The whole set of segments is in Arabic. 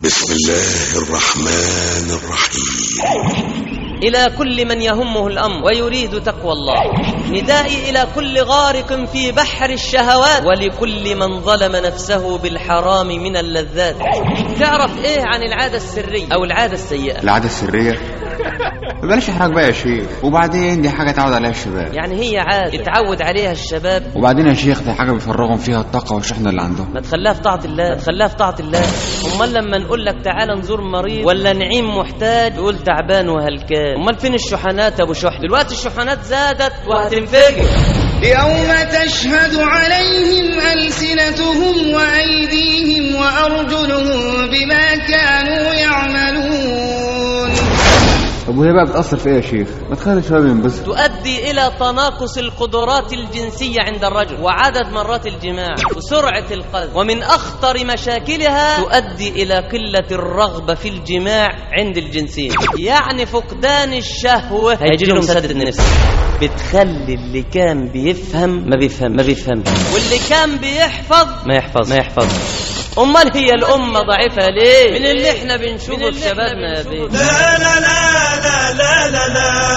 بسم الله الرحمن الرحيم. إلى كل من يهمه الأمر ويريد تقوى الله، ندائي إلى كل غارق في بحر الشهوات، ولكل من ظلم نفسه بالحرام من اللذات. تعرف إيه عن العادة السرية أو العادة السيئة؟ العادة السرية بلاش احراج بقى يا شيخ، وبعدين دي حاجة تعود عليها الشباب. يعني هي عادة يتعود عليها الشباب، وبعدين يا شيخ دي حاجة بيفرغهم فيها الطاقة والشحنة اللي عندهم. ما تخليها في طاعة الله، ما تخليها في طاعة الله. أمال لما نقول لك تعال نزور مريض ولا نعيم محتاج يقول تعبان وهلكان. أمال فين الشحنات أبو شحن؟ دلوقتي الشحنات زادت وهتنفجر. يوم تشهد عليهم ألسنتهم وأيديهم وأرجلهم بما كانوا يعملون. طب وهي بقى بتأثر في ايه يا شيخ؟ ما تخلي الشباب ينبسط. تؤدي إلى تناقص القدرات الجنسية عند الرجل، وعدد مرات الجماع، وسرعة القذف، ومن أخطر مشاكلها تؤدي إلى قلة الرغبة في الجماع عند الجنسين. يعني فقدان الشهوة هيجي لهم سدد النفس. بتخلي اللي كان بيفهم ما بيفهم، واللي كان بيحفظ ما يحفظ. أمال هي الأمة ضعيفة ليه؟ من اللي احنا بنشوفه في شبابنا يا بيه. لا لا لا لا لا لا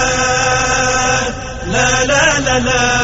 لا لا لا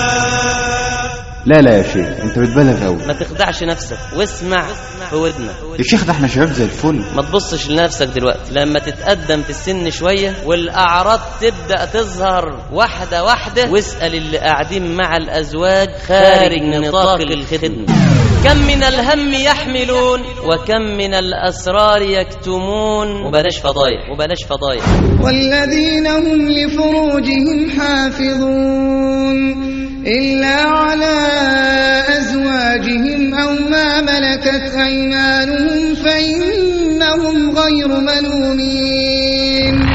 لا لا يا شيخ انت بتبالغ قوي. ما تخدعش نفسك واسمع في ودنك يا شيخ ده احنا شباب زي الفل. ما تبصش لنفسك دلوقتي، لما تتقدم في السن شوية والأعراض تبدأ تظهر واحدة واحدة، واسأل اللي قاعدين مع الأزواج خارج نطاق الخدمة. كم من الهم يحملون وكم من الأسرار يكتمون. وبلاش فضايح. والذين هم لفروجهم حافظون إلا على أزواجهم أو ما ملكت أيمانهم فإنهم غير ملومين.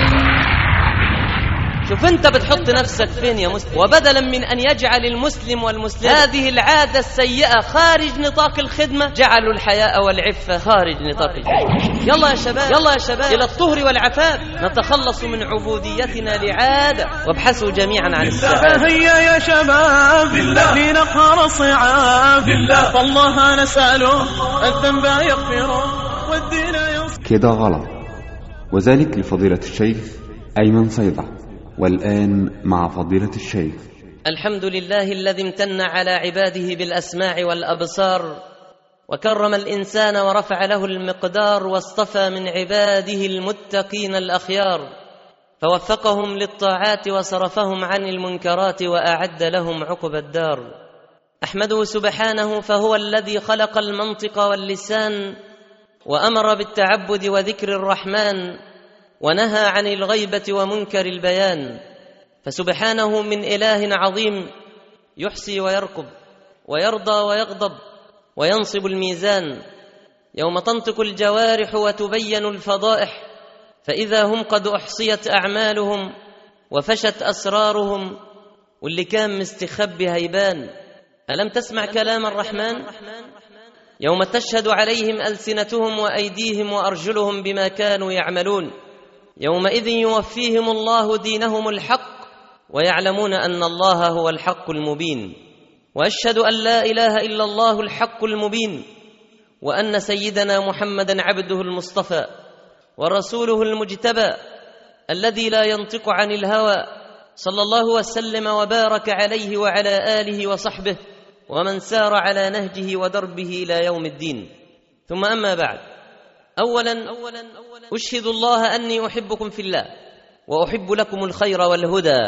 شوف انت بتحط نفسك فين يا مسلم. وبدلا من ان يجعل المسلم والمسلم هذه العادة السيئة خارج نطاق الخدمة، جعلوا الحياء والعفة خارج نطاق الخدمة. يلا يا شباب الى الطهر والعفاف، نتخلص من عبوديتنا لعادة، وابحثوا جميعا عن السعادة. هيا يا شباب لنقهر صعاب، فالله نسأله الذنب يغفره والدين يصفر. كده غلط. وذلك لفضيلة الشيخ أيمن صيدع. والآن مع فضيلة الشيخ. الحمد لله الذي امتن على عباده بالأسماع والأبصار، وكرم الإنسان ورفع له المقدار، واصطفى من عباده المتقين الأخيار، فوفقهم للطاعات وصرفهم عن المنكرات، وأعد لهم عقب الدار. أحمده سبحانه، فهو الذي خلق المنطق واللسان، وأمر بالتعبد وذكر الرحمن، ونهى عن الغيبة ومنكر البيان. فسبحانه من إله عظيم يحصي ويركب ويرضى ويغضب وينصب الميزان، يوم تنطق الجوارح وتبين الفضائح، فإذا هم قد أحصيت أعمالهم وفشت أسرارهم، واللي كان مستخبي هيبان. ألم تسمع كلام الرحمن؟ يوم تشهد عليهم ألسنتهم وأيديهم وأرجلهم بما كانوا يعملون، يومئذ يوفيهم الله دينهم الحق، ويعلمون أن الله هو الحق المبين. وأشهد أن لا إله إلا الله الحق المبين، وأن سيدنا محمدا عبده المصطفى ورسوله المجتبى، الذي لا ينطق عن الهوى، صلى الله وسلم وبارك عليه وعلى آله وصحبه ومن سار على نهجه ودربه إلى يوم الدين. ثم أما بعد، أولا أشهد الله أني أحبكم في الله، وأحب لكم الخير والهدى،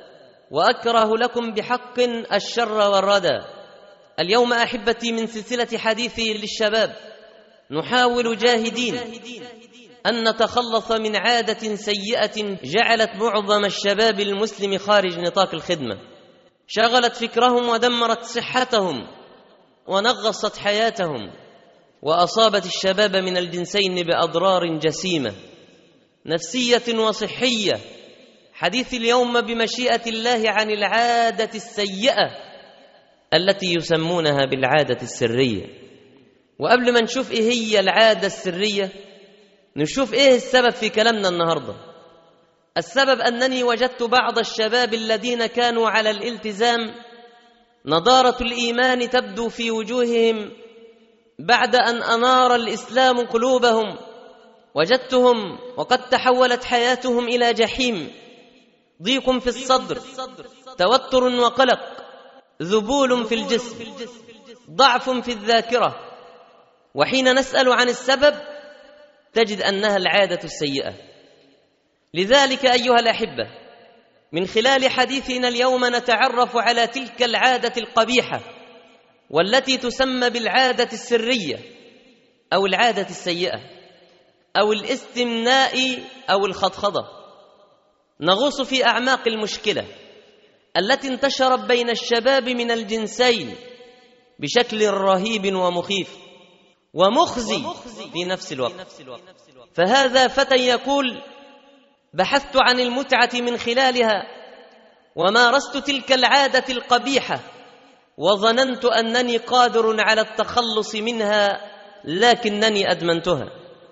وأكره لكم بحق الشر والردى. اليوم أحبتي من سلسلة حديثي للشباب نحاول جاهدين أن نتخلص من عادة سيئة جعلت معظم الشباب المسلم خارج نطاق الخدمة، شغلت فكرهم ودمرت صحتهم ونغصت حياتهم، وأصابت الشباب من الجنسين بأضرار جسيمة نفسية وصحية. حديث اليوم بمشيئة الله عن العادة السيئة التي يسمونها بالعادة السرية. وقبل ما نشوف إيه هي العادة السرية، نشوف إيه السبب في كلامنا النهاردة. السبب أنني وجدت بعض الشباب الذين كانوا على الالتزام نضارة الإيمان تبدو في وجوههم بعد أن أنار الإسلام قلوبهم، وجدتهم وقد تحولت حياتهم إلى جحيم، ضيق في الصدر، توتر وقلق، ذبول في الجسم، ضعف في الذاكرة. وحين نسأل عن السبب تجد أنها العادة السيئة. لذلك أيها الأحبة، من خلال حديثنا اليوم نتعرف على تلك العادة القبيحة والتي تسمى بالعادة السرية أو العادة السيئة أو الاستمناء أو الخضخضة. نغوص في أعماق المشكلة التي انتشرت بين الشباب من الجنسين بشكل رهيب ومخيف ومخزي في نفس الوقت. فهذا فتى يقول: بحثت عن المتعة من خلالها ومارست تلك العادة القبيحة وظننت أنني قادر على التخلص منها، لكنني أدمنتها،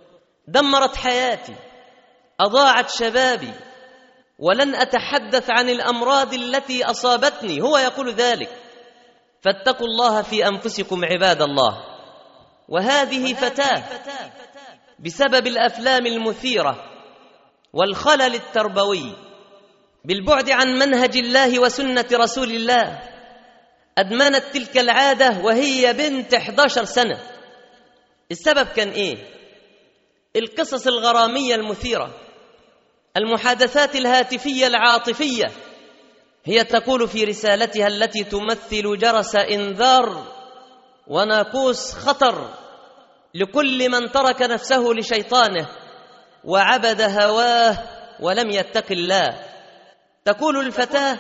دمرت حياتي، أضاعت شبابي، ولن أتحدث عن الأمراض التي أصابتني. هو يقول ذلك. فاتقوا الله في أنفسكم عباد الله. وهذه فتاة بسبب الأفلام المثيرة والخلل التربوي بالبعد عن منهج الله وسنة رسول الله أدمنت تلك العادة وهي بنت 11 سنة. السبب كان إيه؟ القصص الغرامية المثيرة، المحادثات الهاتفية العاطفية. هي تقول في رسالتها التي تمثل جرس إنذار وناقوس خطر لكل من ترك نفسه لشيطانه وعبد هواه ولم يتق الله. تقول الفتاة: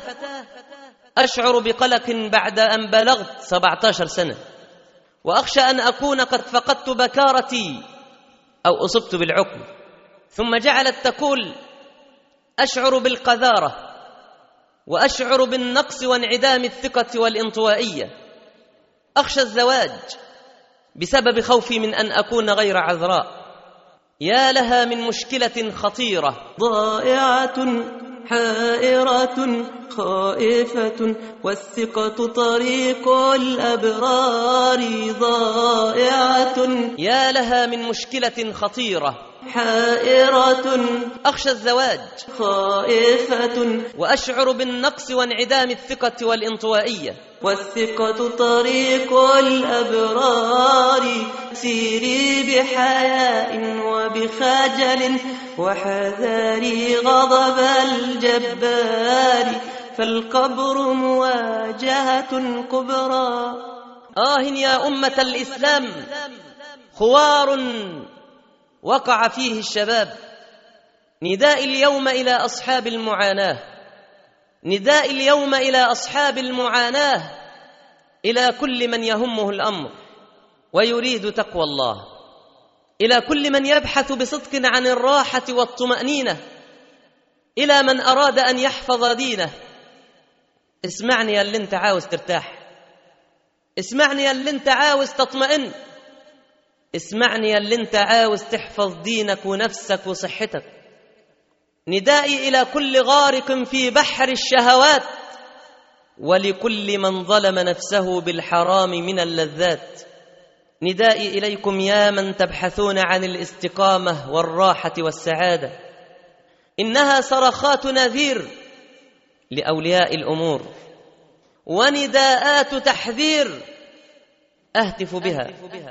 أشعر بقلق بعد أن بلغت 17 سنة، وأخشى أن أكون قد فقدت بكارتي أو أصبت بالعقم. ثم جعلت تقول: أشعر بالقذارة وأشعر بالنقص وانعدام الثقة والانطوائية. أخشى الزواج بسبب خوفي من أن أكون غير عذراء. يا لها من مشكلة خطيرة، ضائعة حائرة خائفة والثقة طريق الأبرار ضائعة. يا لها من مشكلة خطيرة، حائرة، أخشى الزواج، خائفة، وأشعر بالنقص وانعدام الثقة والانطوائية. والثقة طريق الأبرار سيري بحياء وبخجل وحذاري غضب الجبار فالقبر مواجهة كبرى. يا أمة الإسلام، خوار وقع فيه الشباب. نداء اليوم إلى أصحاب المعاناة، نداء اليوم إلى أصحاب المعاناة، إلى كل من يهمه الأمر ويريد تقوى الله، إلى كل من يبحث بصدق عن الراحة والطمأنينة، إلى من أراد أن يحفظ دينه. اسمعني يا اللي انت عاوز ترتاح، اسمعني يا اللي انت عاوز تطمئن، اسمعني يا اللي انت عاوز تحفظ دينك ونفسك وصحتك. ندائي إلى كل غارق في بحر الشهوات ولكل من ظلم نفسه بالحرام من اللذات. ندائي إليكم يا من تبحثون عن الاستقامة والراحة والسعادة. إنها صرخات نذير لأولياء الأمور ونداءات تحذير أهتف بها.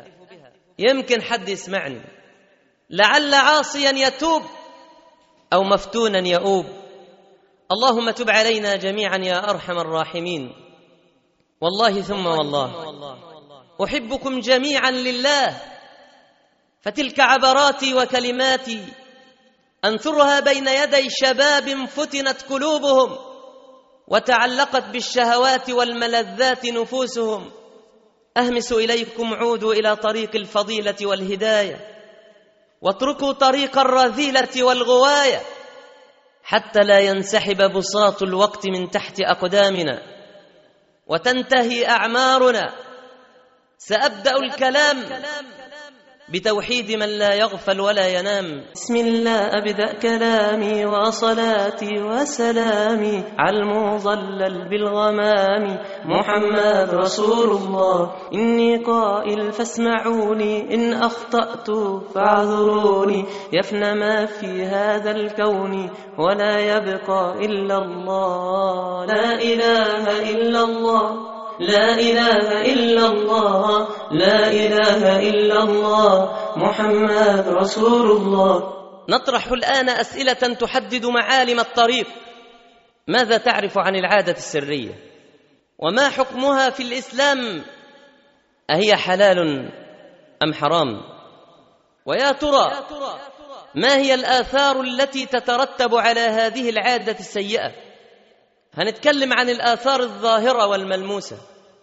يمكن حد يسمعني، لعل عاصيا يتوب أو مفتونا يؤوب. اللهم تب علينا جميعا يا أرحم الراحمين. والله ثم والله أحبكم جميعا لله، فتلك عبراتي وكلماتي أنثرها بين يدي شباب فتنت قلوبهم وتعلقت بالشهوات والملذات نفوسهم. أهمس إليكم عودوا إلى طريق الفضيلة والهداية واتركوا طريق الرذيلة والغواية حتى لا ينسحب بساط الوقت من تحت أقدامنا وتنتهي أعمارنا. سأبدأ الكلام بتوحيد من لا يغفل ولا ينام. بسم الله أبدأ كلامي وصلاتي وسلامي على المظلل بالغمام محمد رسول الله. إني قائل فاسمعوني، إن أخطأت فاعذروني، يفنى ما في هذا الكون ولا يبقى إلا الله. لا إله إلا الله، لا إله إلا الله، لا إله إلا الله محمد رسول الله. نطرح الآن أسئلة تحدد معالم الطريق. ماذا تعرف عن العادة السرية؟ وما حكمها في الإسلام؟ أهي حلال أم حرام؟ ويا ترى ما هي الآثار التي تترتب على هذه العادة السيئة؟ هنتكلم عن الآثار الظاهرة والملموسة،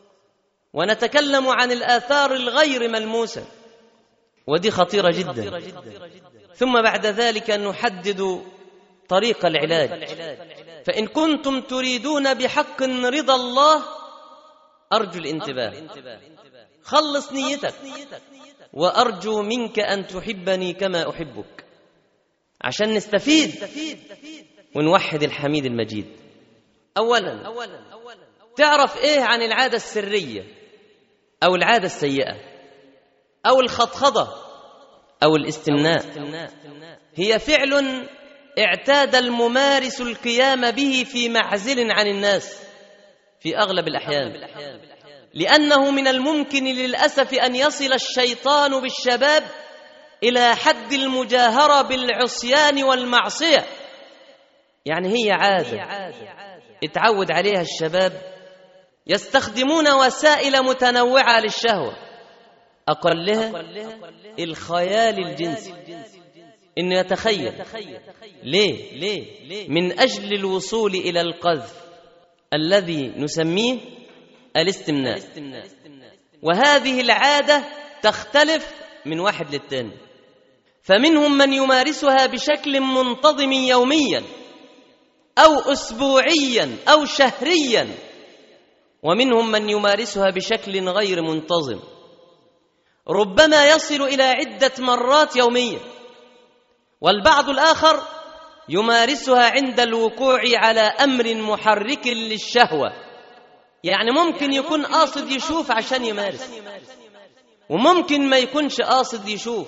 ونتكلم عن الآثار الغير ملموسة، ودي خطيرة جدا. ثم بعد ذلك نحدد طريق العلاج. فإن كنتم تريدون بحق رضا الله أرجو الانتباه، خلص نيتك، وأرجو منك أن تحبني كما أحبك، عشان نستفيد ونوحد الحميد المجيد. أولا، تعرف إيه عن العادة السرية أو العادة السيئة أو الخضخضة أو الاستمناء؟ هي فعل اعتاد الممارس القيام به في معزل عن الناس في أغلب الأحيان، لأنه من الممكن للأسف أن يصل الشيطان بالشباب إلى حد المجاهرة بالعصيان والمعصية. يعني هي عادة اتعود عليها الشباب، يستخدمون وسائل متنوعة للشهوة، أقلها الخيال الجنسي، إنه يتخيل. ليه؟ من أجل الوصول إلى القذف الذي نسميه الاستمناء. وهذه العادة تختلف من واحد للتاني، فمنهم من يمارسها بشكل منتظم يوميا أو أسبوعيا أو شهريا، ومنهم من يمارسها بشكل غير منتظم، ربما يصل إلى عدة مرات يوميا. والبعض الآخر يمارسها عند الوقوع على أمر محرك للشهوة، يعني ممكن يكون قاصد يشوف عشان يمارس، وممكن ما يكونش قاصد يشوف،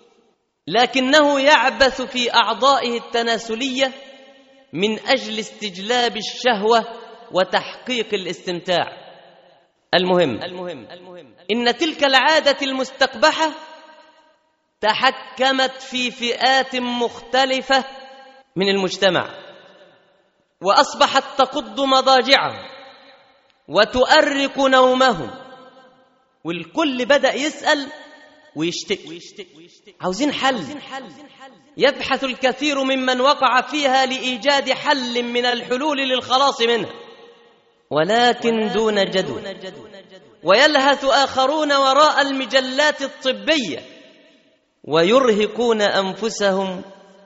لكنه يعبث في أعضائه التناسلية من أجل استجلاب الشهوة وتحقيق الاستمتاع. المهم إن تلك العادة المستقبحة تحكمت في فئات مختلفة من المجتمع، وأصبحت تقض مضاجعهم وتؤرق نومهم، والكل بدأ يسأل ويشتكي، عاوزين حل. يبحث الكثير ممن وقع فيها لإيجاد حل من الحلول للخلاص منها، ولكن دون جدوى. ويلهث آخرون وراء المجلات الطبية ويرهقون أنفسهم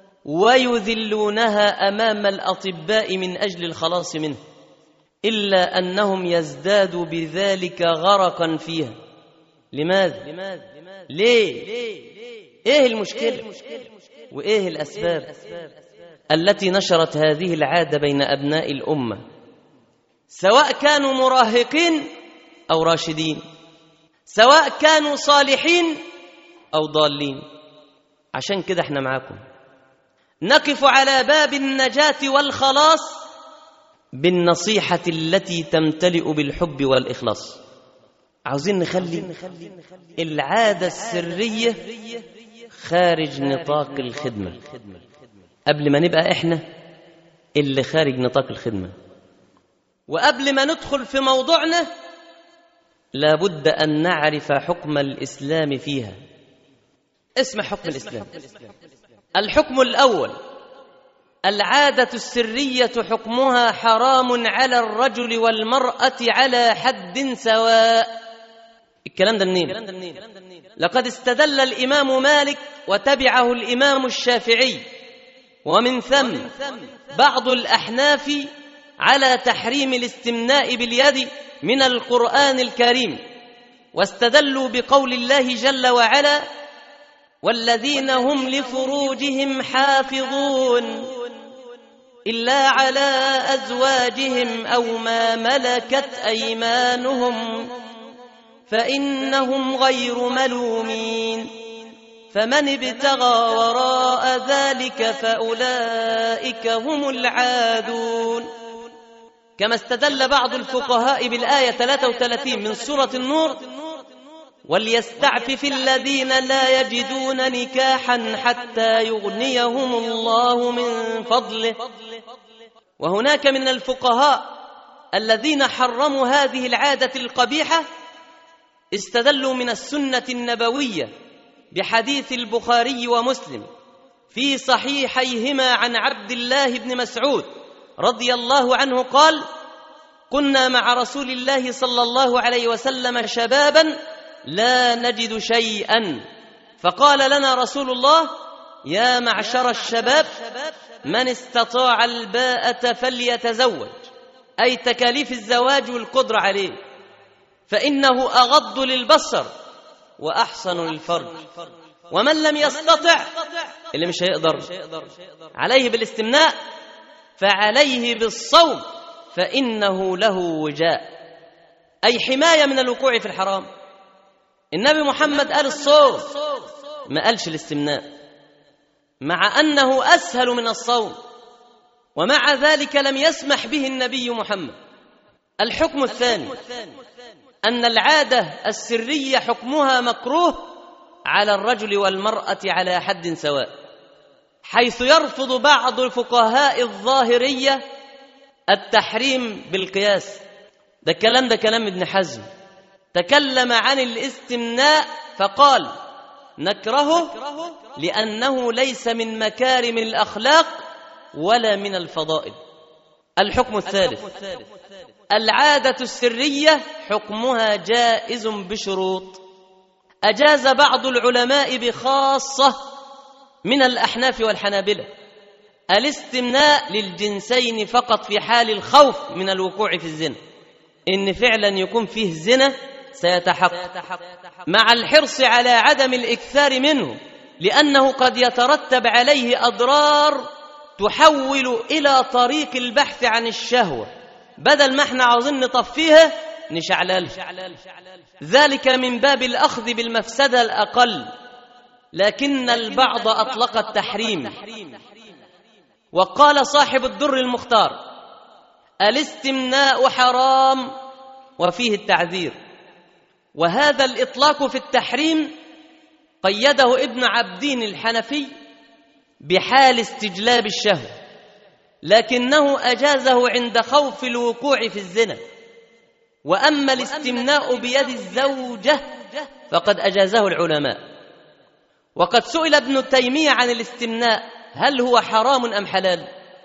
ويذلونها أمام الأطباء من أجل الخلاص منه، إلا أنهم يزدادوا بذلك غرقا فيها. لماذا؟ ليه؟ إيه المشكلة؟ وإيه الأسباب التي نشرت هذه العادة بين أبناء الأمة، سواء كانوا مراهقين أو راشدين، سواء كانوا صالحين أو ضالين؟ عشان كده احنا معاكم نقف على باب النجاة والخلاص بالنصيحة التي تمتلئ بالحب والإخلاص. عاوزين نخلي العادة السرية خارج نطاق الخدمة قبل ما نبقى احنا اللي خارج نطاق الخدمة. وقبل ما ندخل في موضوعنا لابد أن نعرف حكم الإسلام فيها. اسم حكم الإسلام. الحكم الأول: العادة السرية حكمها حرام على الرجل والمرأة على حد سواء. الكلام ده منين؟ لقد استدل الإمام مالك وتبعه الإمام الشافعي ومن ثم بعض الأحناف على تحريم الاستمناء باليد من القرآن الكريم، واستدلوا بقول الله جل وعلا: والذين هم لفروجهم حافظون إلا على أزواجهم أو ما ملكت أيمانهم فإنهم غير ملومين فمن ابتغى وراء ذلك فأولئك هم العادون. كما استدل بعض الفقهاء بالآية 33 من سورة النور: وليستعفف الذين لا يجدون نكاحا حتى يغنيهم الله من فضله. وهناك من الفقهاء الذين حرموا هذه العادة القبيحة استدلوا من السنة النبوية بحديث البخاري ومسلم في صحيحيهما عن عبد الله بن مسعود رضي الله عنه قال: كنا مع رسول الله صلى الله عليه وسلم شبابا لا نجد شيئا، فقال لنا رسول الله: يا معشر الشباب من استطاع الباءة فليتزوج، أي تكاليف الزواج والقدرة عليه، فإنه أغض للبصر وأحسن للفرج، ومن لم يستطع، اللي مش هيقدر عليه بالاستمناء، فعليه بالصوم فإنه له وجاء، أي حماية من الوقوع في الحرام. النبي محمد قال الصوم، ما قالش الاستمناء، مع أنه أسهل من الصوم، ومع ذلك لم يسمح به النبي محمد. الحكم الثاني أن العادة السرية حكمها مكروه على الرجل والمرأة على حد سواء، حيث يرفض بعض الفقهاء الظاهرية التحريم بالقياس. ده كلام ابن حزم، تكلم عن الاستمناء فقال: نكرهه لأنه ليس من مكارم الأخلاق ولا من الفضائل. الحكم الثالث العادة السرية حكمها جائز بشروط أجاز بعض العلماء بخاصة من الأحناف والحنابلة الاستمناء للجنسين فقط في حال الخوف من الوقوع في الزنا، إن فعلا يكون فيه زنا سيتحقق، مع الحرص على عدم الإكثار منه، لأنه قد يترتب عليه أضرار تحول إلى طريق البحث عن الشهوة، بدل ما احنا عاوزين نطفيها نشعللها، ذلك من باب الأخذ بالمفسدة الأقل. لكن البعض أطلق التحريم، وقال صاحب الدر المختار: الاستمناء حرام وفيه التعذير. وهذا الإطلاق في التحريم قيده ابن عبدين الحنفي بحال استجلاب الشهوة، لكنه أجازه عند خوف الوقوع في الزنا. وأما الاستمناء بيد الزوجة فقد أجازه العلماء. وقد سئل ابن تيمية عن الاستمناء هل هو حرام أم حلال،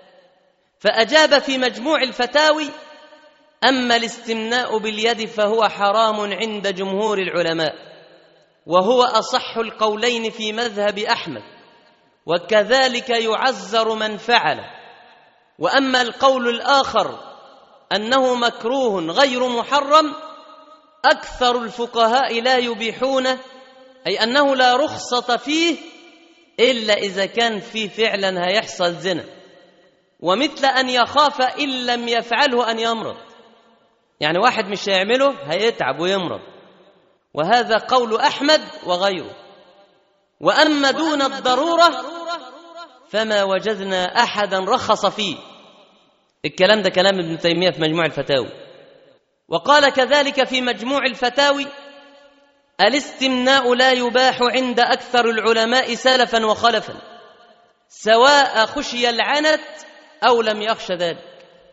فأجاب في مجموع الفتاوي: أما الاستمناء باليد فهو حرام عند جمهور العلماء، وهو أصح القولين في مذهب أحمد، وكذلك يعزر من فعل. وأما القول الآخر أنه مكروه غير محرم، أكثر الفقهاء لا يبيحونه، أي أنه لا رخصة فيه إلا إذا كان فيه فعلا هيحصل زنا، ومثل أن يخاف إن لم يفعله أن يمرض، يعني واحد مش هيعمله هيتعب ويمرض، وهذا قول أحمد وغيره. وأما دون الضرورة فما وجدنا أحدا رخص فيه. الكلام ده كلام ابن تيمية في مجموع الفتاوي. وقال كذلك في مجموع الفتاوي: الاستمناء لا يباح عند أكثر العلماء سلفا وخلفا، سواء خشي العنت أو لم يخش ذلك.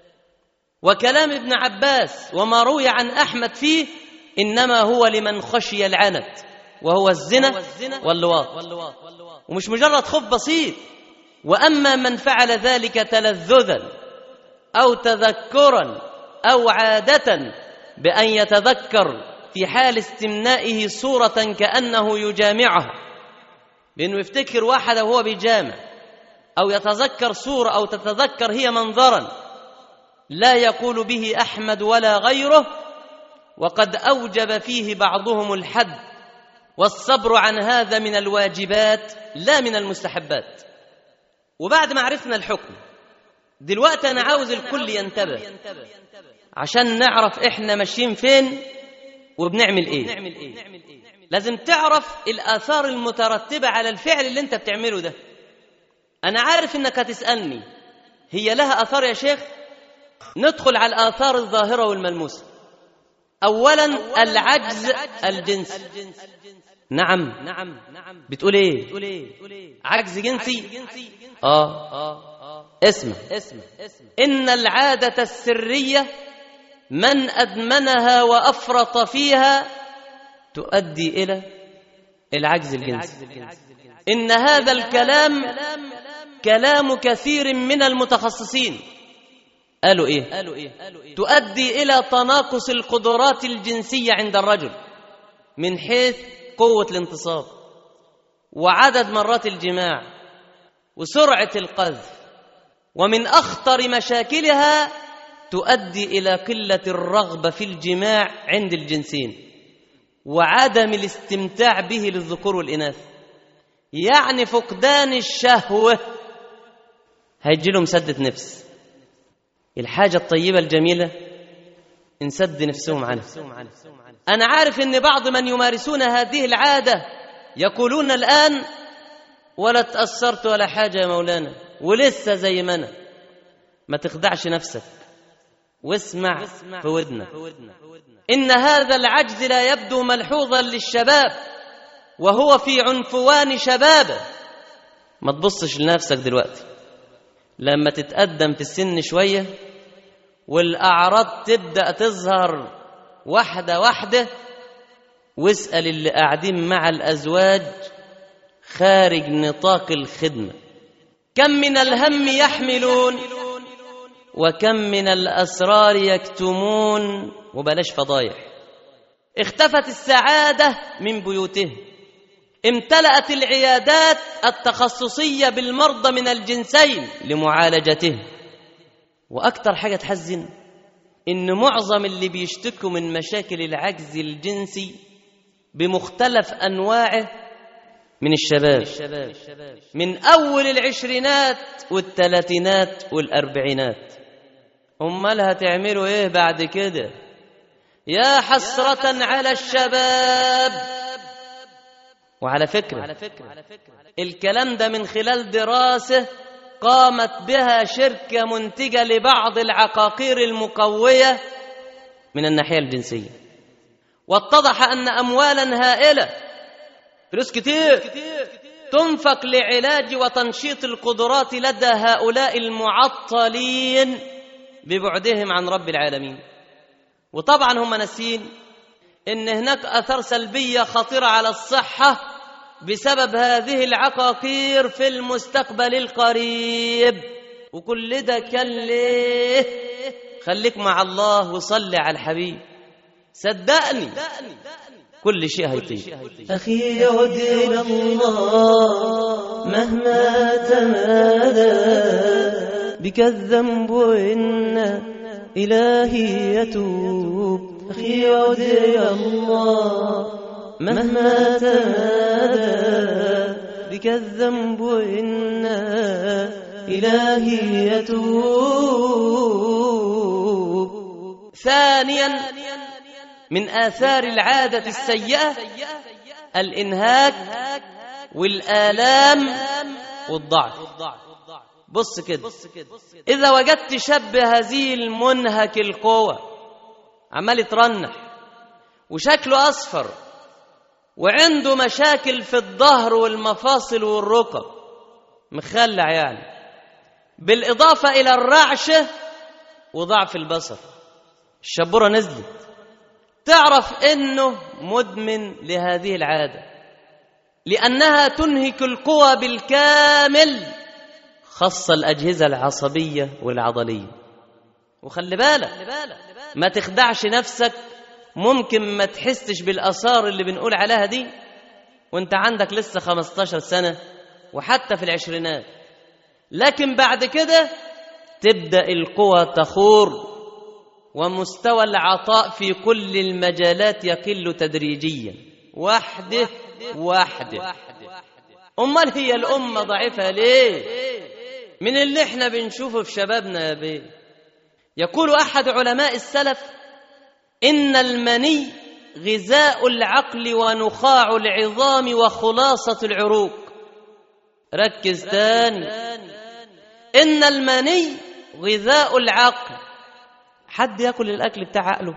وكلام ابن عباس وما روي عن أحمد فيه إنما هو لمن خشي العنت، وهو الزنا واللواط، ومش مجرد خوف بسيط. وأما من فعل ذلك تلذذا أو تذكرا أو عادة بأن يتذكر في حال استمنائه صورة كأنه يجامعها، بأنه يفتكر واحدة وهو بيجامع، أو يتذكر صورة أو تتذكر هي منظرا، لا يقول به أحمد ولا غيره. وقد أوجب فيه بعضهم الحد والصبر عن هذا من الواجبات لا من المستحبات. وبعد ما عرفنا الحكم، دلوقتي أنا عاوز الكل ينتبه عشان نعرف إحنا ماشيين فين وبنعمل إيه. لازم تعرف الآثار المترتبة على الفعل اللي أنت بتعمله ده. أنا عارف إنك هتسألني هي لها آثار يا شيخ؟ ندخل على الآثار الظاهرة والملموسة. أولا العجز الجنسي. نعم. بتقول إيه؟ عجز جنسي؟ اسمع. إن العادة السرية من أدمنها وأفرط فيها تؤدي إلى العجز الجنسي. إن هذا الكلام كلام كثير من المتخصصين. قالوا إيه؟ تؤدي إلى تناقص القدرات الجنسية عند الرجل من حيث قوة الانتصاب وعدد مرات الجماع وسرعة القذف، ومن أخطر مشاكلها تؤدي إلى قلة الرغبة في الجماع عند الجنسين وعدم الاستمتاع به للذكور والإناث. يعني فقدان الشهوة، هيجيلهم سدة نفس. الحاجة الطيبة الجميلة انسد نفسهم عنها. أنا عارف أن بعض من يمارسون هذه العادة يقولون الآن ولا تأثرت ولا حاجة يا مولانا ولسه زي ما أنا. ما تخدعش نفسك واسمع في ودنك. إن هذا العجز لا يبدو ملحوظا للشباب وهو في عنفوان شبابه. ما تبصش لنفسك دلوقتي، لما تتقدم في السن شوية والأعراض تبدأ تظهر واحدة واحدة، واسأل اللي قاعدين مع الأزواج خارج نطاق الخدمة كم من الهم يحملون وكم من الأسرار يكتمون. وبلاش فضايح. اختفت السعادة من بيوتهم، امتلأت العيادات التخصصية بالمرضى من الجنسين لمعالجتهم. وأكتر حاجة تحزن إن معظم اللي بيشتكوا من مشاكل العجز الجنسي بمختلف أنواعه من الشباب، من أول العشرينات والثلاثينات والأربعينات. أمال هتعملوا إيه بعد كده؟ يا حسرة على الشباب. وعلى فكرة الكلام ده من خلال دراسة قامت بها شركة منتجة لبعض العقاقير المقوية من الناحية الجنسية، واتضح أن أموالا هائلة، فلوس كتير تنفق لعلاج وتنشيط القدرات لدى هؤلاء المعطلين ببعدهم عن رب العالمين. وطبعا هم ناسين إن هناك أثار سلبية خطيرة على الصحة بسبب هذه العقاقير في المستقبل القريب. وكل ده كان ليه؟ خليك مع الله وصلي على الحبيب، صدقني كل شيء هيطير. أخي يعد إلى الله مهما تمادى بك الذنب إن إلهي يتوب. أخي يعد إلى الله مهما تمادى بك الذنب إن إلهي يتوب. ثانيا من آثار العادة السيئة الإنهاك والآلام والضعف. بص كده، إذا وجدت شاب هزيل منهك القوة عمال يترنح وشكله أصفر وعنده مشاكل في الظهر والمفاصل والركب، مخلع يعني، بالإضافة إلى الرعشة وضعف البصر، الشبورة نزلت، تعرف إنه مدمن لهذه العادة، لأنها تنهك القوى بالكامل، خاصة الأجهزة العصبية والعضلية. وخلي بالك ما تخدعش نفسك، ممكن ما تحسش بالآثار اللي بنقول عليها دي وانت عندك لسه 15 سنة وحتى في العشرينات، لكن بعد كده تبدأ القوى تخور ومستوى العطاء في كل المجالات يقل تدريجيا. واحدة واحدة. أمال هي الأمة ضعيفة ليه؟ من اللي احنا بنشوفه في شبابنا يا بيه. يقول أحد علماء السلف: إن المني غذاء العقل ونخاع العظام وخلاصة العروق. ركز تاني، إن المني غذاء العقل، حد يأكل الأكل بتاع عقله،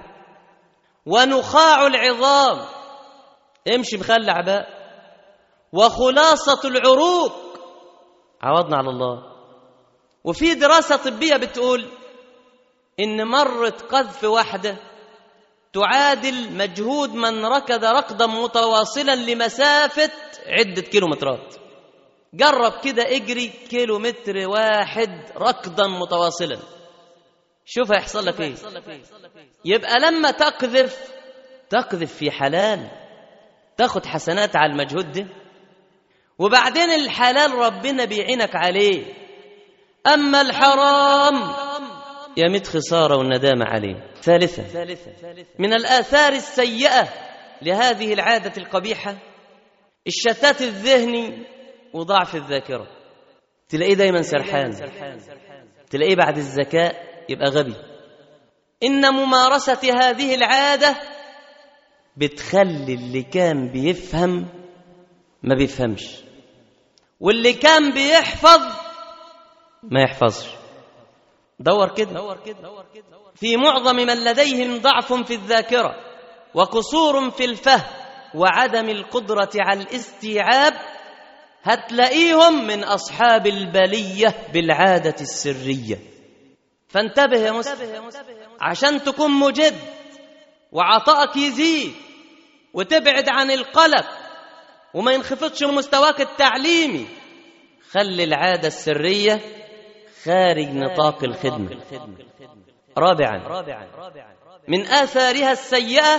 ونخاع العظام، امشي مخلع بقى، وخلاصة العروق، عوضنا على الله. وفي دراسة طبية بتقول إن مرة قذف واحدة تعادل مجهود من ركض ركضا متواصلا لمسافة عدة كيلومترات. جرب كده اجري كيلومتر واحد ركضا متواصلا، شوف هيحصل لك ايه. يبقى لما تقذف في حلال تاخد حسنات على المجهود ده، وبعدين الحلال ربنا بيعينك عليه. أما الحرام يمت خسارة والندامة عليه. ثالثا، من الآثار السيئة لهذه العادة القبيحة الشتات الذهني وضعف الذاكرة. تلاقيه دايما سرحان، تلاقيه بعد الذكاء يبقى غبي. إن ممارسة هذه العادة بتخلي اللي كان بيفهم ما بيفهمش، واللي كان بيحفظ ما يحفظش. دور كده، في معظم من لديهم ضعف في الذاكرة وقصور في الفهم وعدم القدرة على الاستيعاب هتلاقيهم من أصحاب البلية بالعادة السرية. فانتبه يا مسلم، عشان تكون مجد وعطائك يزيد وتبعد عن القلق وما ينخفضش مستواك التعليمي، خلي العادة السرية خارج نطاق الخدمة. رابعا، من آثارها السيئة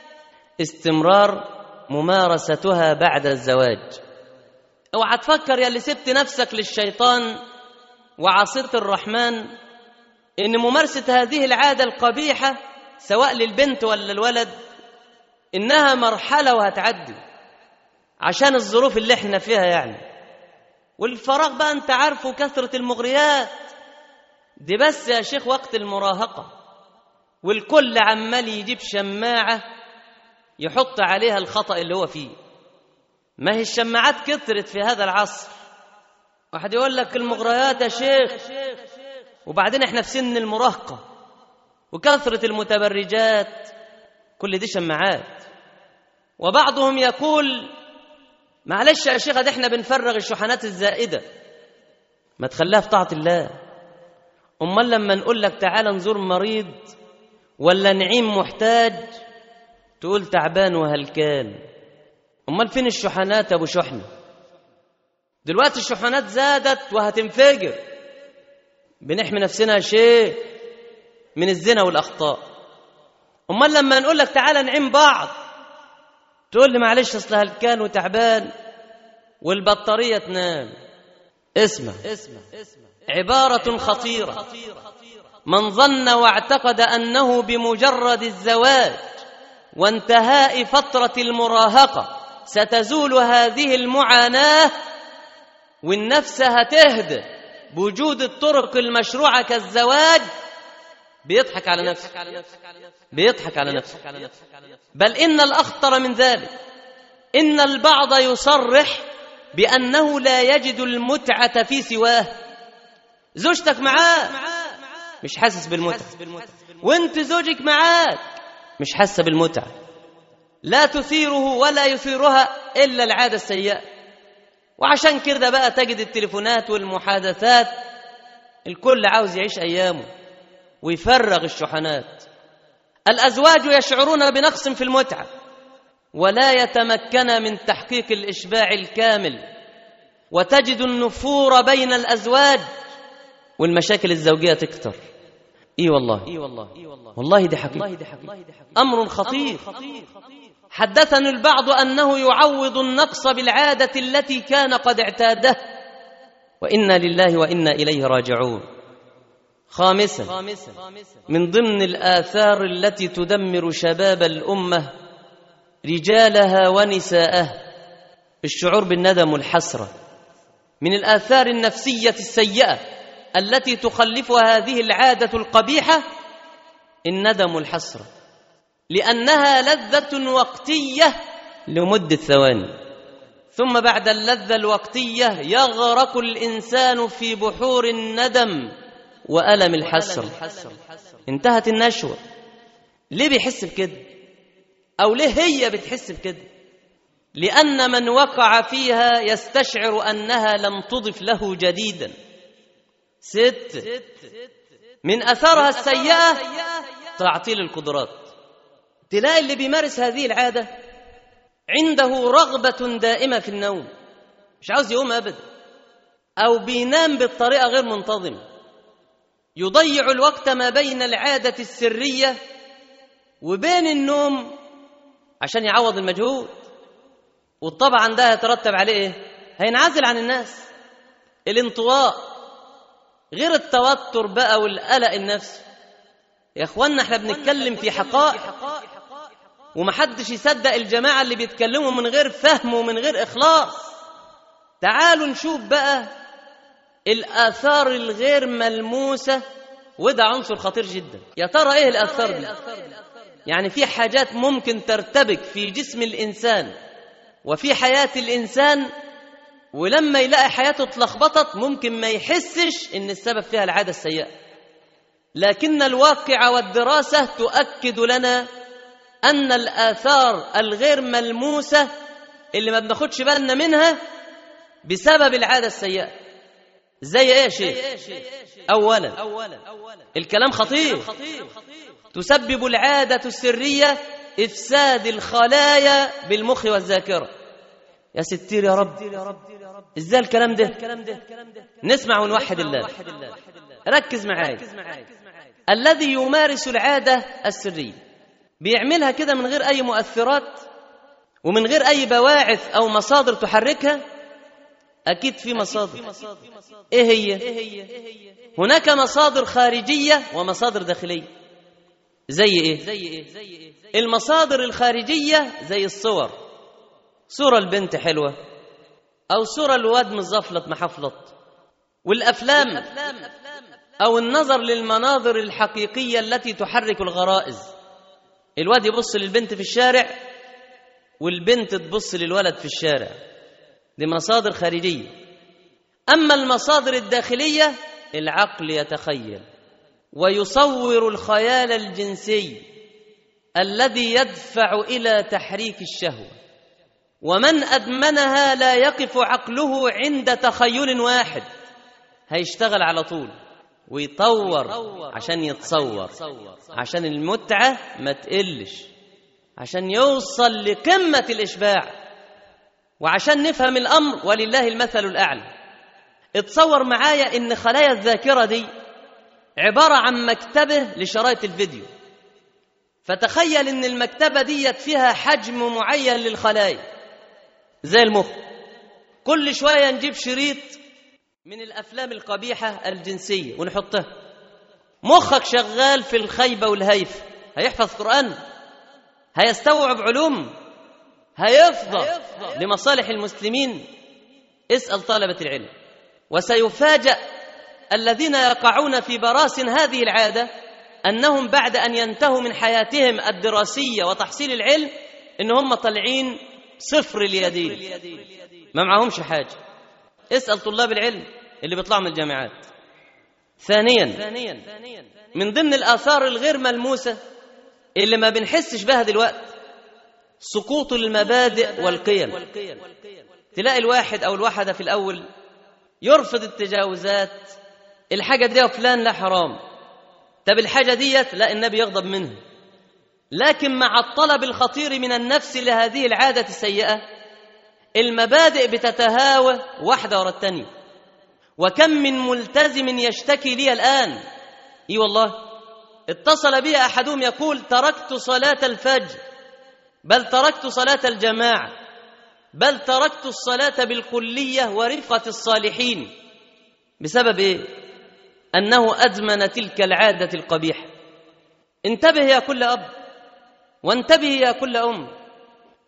استمرار ممارستها بعد الزواج. اوعى تفكر يا اللي سبت نفسك للشيطان وعصيت الرحمن ان ممارسة هذه العادة القبيحة سواء للبنت ولا الولد انها مرحلة وهتعدي، عشان الظروف اللي احنا فيها يعني، والفراغ بقى انت عارفه، كثرة المغريات دي. بس يا شيخ وقت المراهقة والكل عمال يجيب شماعة يحط عليها الخطأ اللي هو فيه. ما هي الشماعات كثرت في هذا العصر. واحد يقول لك المغريات يا شيخ، وبعدين احنا في سن المراهقة وكثرة المتبرجات، كل دي شماعات. وبعضهم يقول معلش يا شيخ ده احنا بنفرغ الشحنات الزائدة، ما تخليها في طاعة الله. امال لما نقول لك تعال نزور مريض ولا نعيم محتاج تقول تعبان وهلكان. امال فين الشحنات يا ابو شحنة؟ دلوقتي الشحنات زادت وهتنفجر. بنحمي نفسنا يا شيخ من الزنا والاخطاء. امال لما نقول لك تعال نعيم بعض تقول لي معلش اصل هلكان وتعبان والبطارية تنام. اسمع، عبارة خطيرة. من ظن واعتقد أنه بمجرد الزواج وانتهاء فترة المراهقة ستزول هذه المعاناة والنفس هتهدى بوجود الطرق المشروعة كالزواج، بيضحك على نفسه. بل إن الأخطر من ذلك إن البعض يصرح بأنه لا يجد المتعة في سواه. زوجتك معاه مش حاسس بالمتعة، وانت زوجك معاك مش حاسة بالمتعة. لا تثيره ولا يثيرها إلا العادة السيئة. وعشان كده بقى تجد التليفونات والمحادثات، الكل عاوز يعيش أيامه ويفرغ الشحنات. الأزواج يشعرون بنقص في المتعة ولا يتمكن من تحقيق الإشباع الكامل، وتجد النفور بين الأزواج والمشاكل الزوجية تكتر. والله دي حقيقة، أمر خطير. حدثني البعض أنه يعوض النقص بالعادة التي كان قد اعتاده، وإنا لله وإنا إليه راجعون. خامسا، من ضمن الآثار التي تدمر شباب الأمة رجالها ونساءها. الشعور بالندم والحسرة من الآثار النفسية السيئة التي تخلفها هذه العادة القبيحة، الندم والحسرة، لأنها لذة وقتية لمدة ثواني، ثم بعد اللذة الوقتية يغرق الإنسان في بحور الندم وألم الحسرة. انتهت النشوة. ليه بيحس بكده؟ أو ليه هي بتحس بكده؟ لأن من وقع فيها يستشعر أنها لم تضف له جديدا. 6 من أثارها السيئة تعطيل القدرات. تلاقي اللي بيمارس هذه العادة عنده رغبة دائمة في النوم، مش عاوز يقوم أبدا، أو بينام بالطريقة غير منتظمة، يضيع الوقت ما بين العادة السرية وبين النوم عشان يعوض المجهود. وطبعا ده يترتب عليه ايه؟ هينعزل عن الناس. الانطواء غير التوتر بقى والقلق النفسي. يا اخوانا احنا بنتكلم في حقائق، ومحدش يصدق الجماعة اللي بيتكلموا من غير فهم ومن غير إخلاص. تعالوا نشوف بقى الآثار الغير ملموسة، وده عنصر خطير جدا. يا ترى ايه الآثار دي؟ يعني في حاجات ممكن ترتبك في جسم الإنسان وفي حياة الإنسان، ولما يلاقي حياته اتلخبطت ممكن ما يحسش إن السبب فيها العادة السيئة، لكن الواقع والدراسة تؤكد لنا أن الآثار الغير ملموسة اللي ما بناخدش بالنا منها بسبب العادة السيئة. زي ايه يا شيخ؟ أولا الكلام خطير. تسبب العادة السرية إفساد الخلايا بالمخ والذاكرة. يا ستير يا رب، إزاي الكلام ده؟ نسمع ونوحد الله. ركز معايا. الذي يمارس العادة السرية بيعملها كده من غير أي مؤثرات ومن غير أي بواعث أو مصادر تحركها. أكيد في مصادر. إيه هي؟ هناك مصادر خارجية ومصادر داخلية. زي إيه؟ المصادر الخارجية زي الصور، صورة البنت حلوة أو صورة الواد مزفلط محفلط، والأفلام أو النظر للمناظر الحقيقية التي تحرك الغرائز. الواد يبص للبنت في الشارع والبنت تبص للولد في الشارع، دي مصادر خارجية. أما المصادر الداخلية، العقل يتخيل ويصور الخيال الجنسي الذي يدفع إلى تحريك الشهوة، ومن أدمنها لا يقف عقله عند تخيل واحد، هيشتغل على طول ويطور عشان يتصور، عشان المتعة ما تقلش، عشان يوصل لقمة الإشباع. وعشان نفهم الأمر ولله المثل الأعلى، اتصور معايا إن خلايا الذاكرة دي عبارة عن مكتبة لشرايط الفيديو. فتخيل إن المكتبة دي فيها حجم معين للخلايا زي المخ. كل شوية نجيب شريط من الأفلام القبيحة الجنسية ونحطها. مخك شغال في الخيبة والهيف، هيحفظ قرآن؟ هيستوعب علوم؟ هيفضى لمصالح المسلمين؟ اسأل طلبة العلم. وسيفاجأ الذين يقعون في براثن هذه العادة أنهم بعد أن ينتهوا من حياتهم الدراسية وتحصيل العلم إنهم طالعين صفر اليدين، ما معهمش حاجة. اسأل طلاب العلم اللي بيطلعوا من الجامعات. ثانيا، من ضمن الآثار الغير ملموسة اللي ما بنحسش بها دلوقتي سقوط المبادئ والقيم. تلاقي الواحد أو الواحدة في الأول يرفض التجاوزات، الحاجة دي فلان لا حرام، طب الحاجة ديت لا النبي يغضب منها. لكن مع الطلب الخطير من النفس لهذه العادة السيئة المبادئ بتتهاوى واحدة ورا التانية. وكم من ملتزم يشتكي لي الآن، إي والله، اتصل بي أحدهم يقول تركت صلاة الفجر، بل تركت صلاة الجماعة، بل تركت الصلاة بالكلية ورفقة الصالحين. بسبب إيه؟ أنه أدمن تلك العادة القبيحة. انتبه يا كل أب، وانتبه يا كل أم.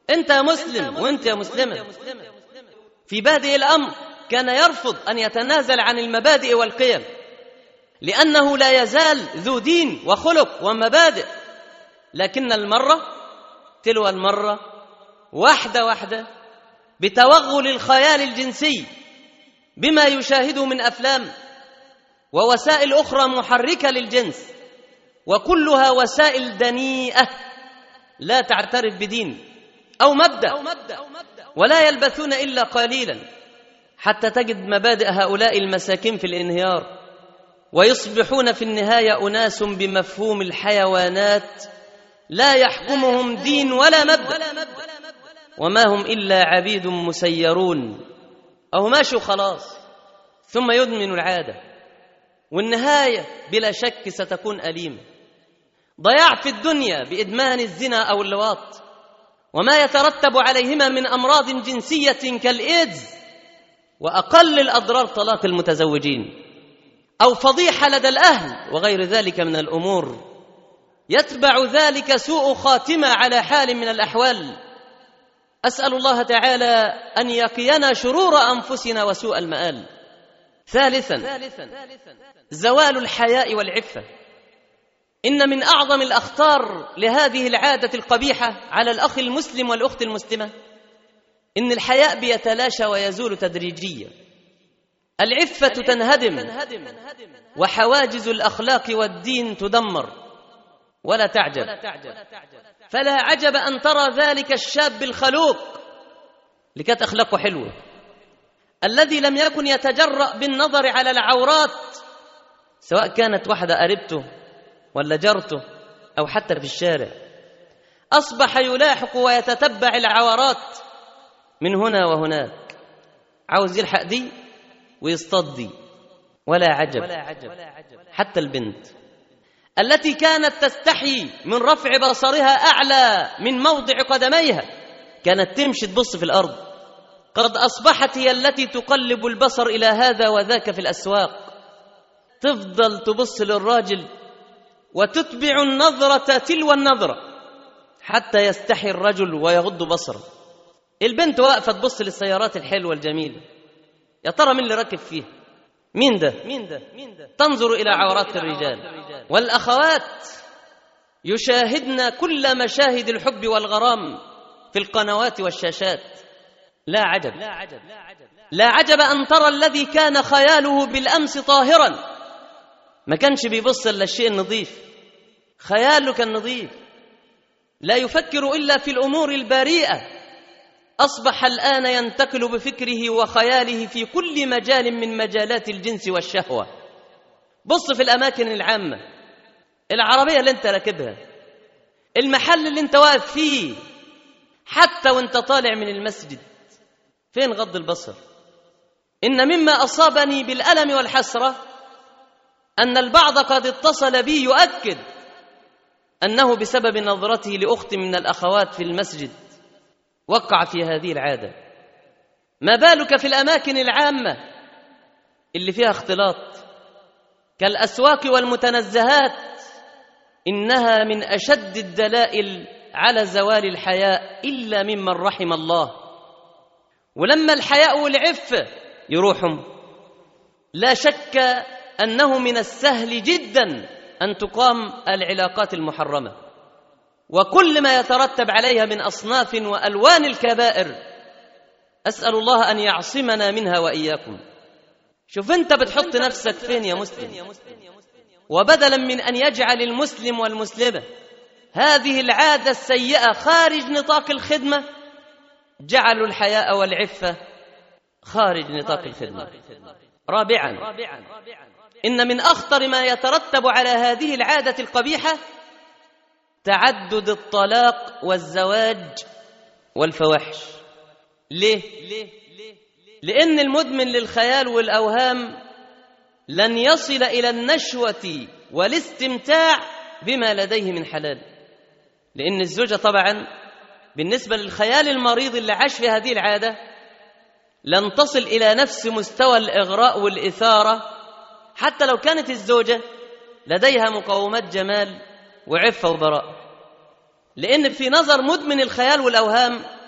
أنت يا مسلم وأنت يا مسلمة في بادئ الأمر كان يرفض أن يتنازل عن المبادئ والقيم، لأنه لا يزال ذو دين وخلق ومبادئ، لكن المرة تلو المرة واحدة واحدة بتوغل الخيال الجنسي بما يشاهده من أفلام ووسائل أخرى محركة للجنس، وكلها وسائل دنيئة لا تعترف بدين أو مبدأ، ولا يلبثون إلا قليلا حتى تجد مبادئ هؤلاء المساكين في الانهيار، ويصبحون في النهاية أناس بمفهوم الحيوانات لا يحكمهم دين ولا مبدأ، وما هم إلا عبيد مسيرون، أو ماشوا خلاص ثم يدمن العادة، والنهاية بلا شك ستكون أليمة. ضياع في الدنيا بإدمان الزنا أو اللواط وما يترتب عليهما من أمراض جنسية كالإيدز، وأقل الأضرار طلاق المتزوجين، أو فضيحة لدى الأهل، وغير ذلك من الأمور. يتبع ذلك سوء خاتمة على حال من الأحوال. أسأل الله تعالى أن يقينا شرور أنفسنا وسوء المآل. ثالثا، زوال الحياء والعفة. إن من أعظم الأخطار لهذه العادة القبيحة على الأخ المسلم والأخت المسلمة إن الحياء بيتلاشى ويزول تدريجيا، العفة تنهدم، وحواجز الأخلاق والدين تدمر. ولا تعجب، فلا عجب أن ترى ذلك الشاب الخلوق اللي كانت أخلاقه حلوة، الذي لم يكن يتجرأ بالنظر على العورات، سواء كانت واحدة قريبته ولا جارته أو حتى في الشارع، أصبح يلاحق ويتتبع العورات من هنا وهناك، عاوز يلحق دي ويصطاد دي. ولا عجب، حتى البنت التي كانت تستحي من رفع بصرها أعلى من موضع قدميها كانت تمشي تبص في الأرض، قد أصبحت هي التي تقلب البصر إلى هذا وذاك في الأسواق، تفضل تبص للراجل وتتبع النظرة تلو النظرة حتى يستحي الرجل ويغض بصره. البنت واقفة تبص للسيارات الحلوة الجميلة، يا ترى مين اللي راكب فيها؟ مين ده؟ تنظر إلى عورات الرجال. والأخوات يشاهدن كل مشاهد الحب والغرام في القنوات والشاشات. لا عجب أن ترى الذي كان خياله بالأمس طاهرا، ما كانش بيبص إلا الشيء النظيف، خياله كان نظيف، لا يفكر إلا في الأمور البريئة، أصبح الآن ينتقل بفكره وخياله في كل مجال من مجالات الجنس والشهوة. بص في الأماكن العامة، العربية اللي انت راكبها، المحل اللي انت واقف فيه، حتى وانت طالع من المسجد، فين غض البصر؟ إن مما أصابني بالألم والحسرة أن البعض قد اتصل بي يؤكد أنه بسبب نظرته لأخت من الأخوات في المسجد وقع في هذه العادة. ما بالك في الأماكن العامة اللي فيها اختلاط كالأسواق والمتنزهات؟ إنها من أشد الدلائل على زوال الحياء إلا ممن رحم الله. ولما الحياء والعفة يروحهم، لا شك أنه من السهل جدا أن تقام العلاقات المحرمة وكل ما يترتب عليها من أصناف وألوان الكبائر. أسأل الله أن يعصمنا منها وإياكم. شوف أنت بتحط نفسك فين يا مسلم، وبدلا من أن يجعل المسلم والمسلمة هذه العادة السيئة خارج نطاق الخدمة، جعلوا الحياء والعفة خارج نطاق الخدمة. رابعا، إن من أخطر ما يترتب على هذه العادة القبيحة تعدد الطلاق والزواج والفواحش. ليه؟ لأن المدمن للخيال والأوهام لن يصل إلى النشوة والاستمتاع بما لديه من حلال، لأن الزوجة طبعا بالنسبة للخيال المريض اللي عاش في هذه العادة لن تصل إلى نفس مستوى الإغراء والإثارة، حتى لو كانت الزوجة لديها مقومات جمال وعفة وبراءة. لأن في نظر مدمن الخيال والأوهام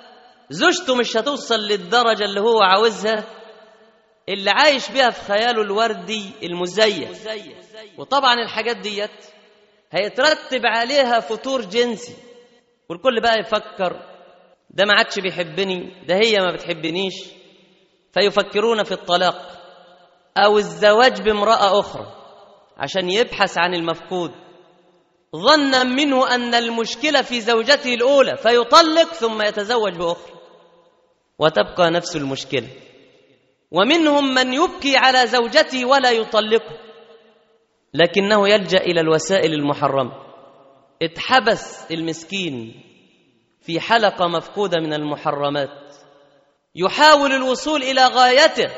زوجته مش هتوصل للدرجة اللي هو عاوزها، اللي عايش بيها في خياله الوردي المزين. وطبعا الحاجات ديت هيترتب عليها فتور جنسي، والكل بقى يفكر ده ما عادش بيحبني، ده هي ما بتحبنيش، فيفكرون في الطلاق أو الزواج بامرأة أخرى عشان يبحث عن المفقود، ظنا منه أن المشكلة في زوجته الأولى فيطلق ثم يتزوج بأخرى وتبقى نفس المشكلة. ومنهم من يبكي على زوجته ولا يطلقه، لكنه يلجأ إلى الوسائل المحرمة. اتحبس المسكين في حلقة مفقودة من المحرمات، يحاول الوصول إلى غايته،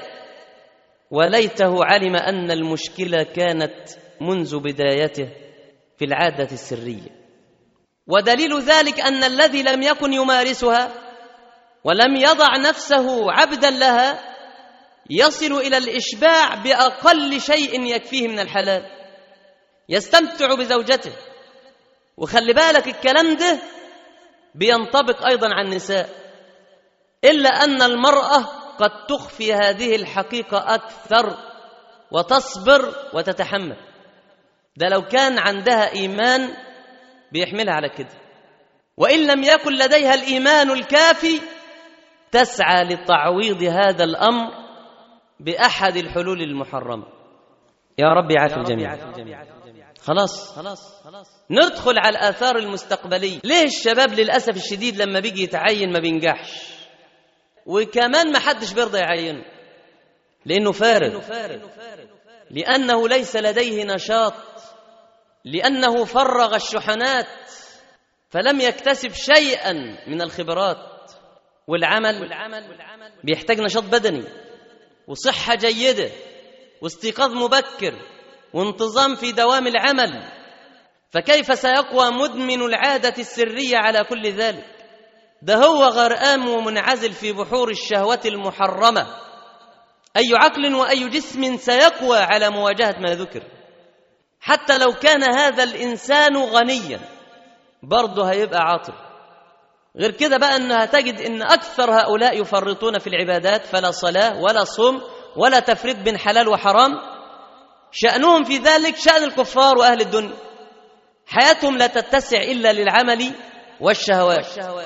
وليته علم أن المشكلة كانت منذ بدايته في العادة السرية. ودليل ذلك أن الذي لم يكن يمارسها ولم يضع نفسه عبدا لها يصل إلى الإشباع بأقل شيء يكفيه من الحلال، يستمتع بزوجته. وخلي بالك الكلام ده بينطبق أيضا على النساء، إلا أن المرأة قد تخفي هذه الحقيقة أكثر وتصبر وتتحمل. ده لو كان عندها إيمان بيحملها على كده، وإن لم يكن لديها الإيمان الكافي تسعى لتعويض هذا الأمر بأحد الحلول المحرمة. يا رب يعافي الجميع. خلاص ندخل على الآثار المستقبلية. ليه الشباب للأسف الشديد لما بيجي يتعين ما بينجحش، وكمان ما حدش بيرضى يعينه؟ لأنه فارغ، لأنه ليس لديه نشاط، لأنه فرغ الشحنات فلم يكتسب شيئا من الخبرات. والعمل بيحتاج نشاط بدني وصحة جيدة واستيقاظ مبكر وانتظام في دوام العمل، فكيف سيقوى مدمن العادة السرية على كل ذلك؟ ده هو غرقان ومنعزل في بحور الشهوة المحرمة. أي عقل وأي جسم سيقوى على مواجهة ما ذكر؟ حتى لو كان هذا الإنسان غنيا برضه هيبقى عاطل. غير كده بقى أنها تجد أن أكثر هؤلاء يفرطون في العبادات، فلا صلاة ولا صوم ولا تفريق بين حلال وحرام. شأنهم في ذلك شأن الكفار وأهل الدنيا، حياتهم لا تتسع إلا للعمل والشهوات.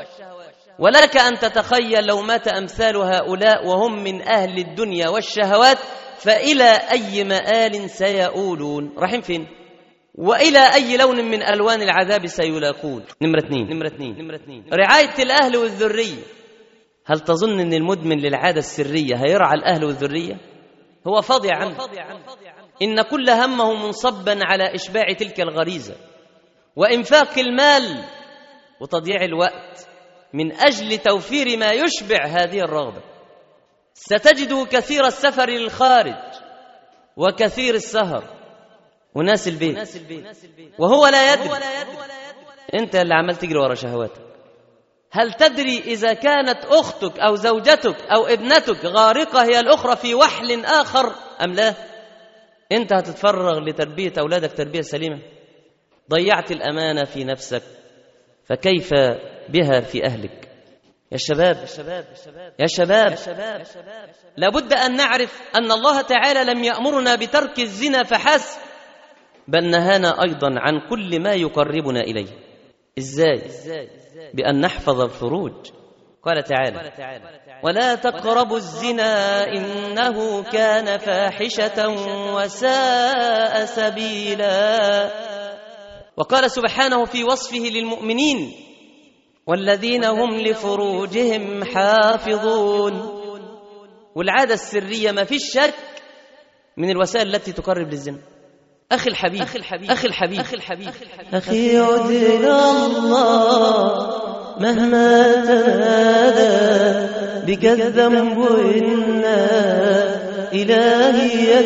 ولك أن تتخيل لو مات أمثال هؤلاء وهم من أهل الدنيا والشهوات فإلى أي مآل سيؤولون؟ رايحين فين؟ وإلى أي لون من ألوان العذاب سيلاقون؟ نمرة 2 رعاية الأهل والذرية. هل تظن أن المدمن للعادة السرية هيرعى الأهل والذرية؟ هو فاضي عنه. إن كل همه منصبا على إشباع تلك الغريزة وإنفاق المال وتضييع الوقت من أجل توفير ما يشبع هذه الرغبة. ستجده كثير السفر للخارج وكثير السهر وناس البيت وهو لا يدري. أنت اللي عمال تجري ورا شهواتك. هل تدري إذا كانت أختك أو زوجتك أو ابنتك غارقة هي الأخرى في وحل آخر أم لا؟ أنت هتتفرغ لتربية أولادك تربية سليمة؟ ضيعت الأمانة في نفسك، فكيف بها في أهلك؟ يا شباب لابد أن نعرف أن الله تعالى لم يأمرنا بترك الزنا فحسب، بل نهانا أيضا عن كل ما يقربنا إليه. إزاي؟ بأن نحفظ الفروج. قال تعالى: ولا تقربوا الزنا إنه كان فاحشة وساء سبيلا. وقال سبحانه في وصفه للمؤمنين: والذين هم لفروجهم حافظون. والعادة السرية ما فيش شك من الوسائل التي تقرب للزنا. أخي الحبيب أخي عد إلى الله مهما تنادى بك الذنب إنا إلهي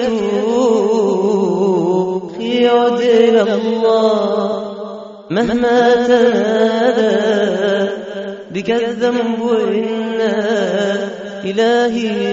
يتوب. أخي عد إلى الله مهما تنادى بك الذنب إنا إلهي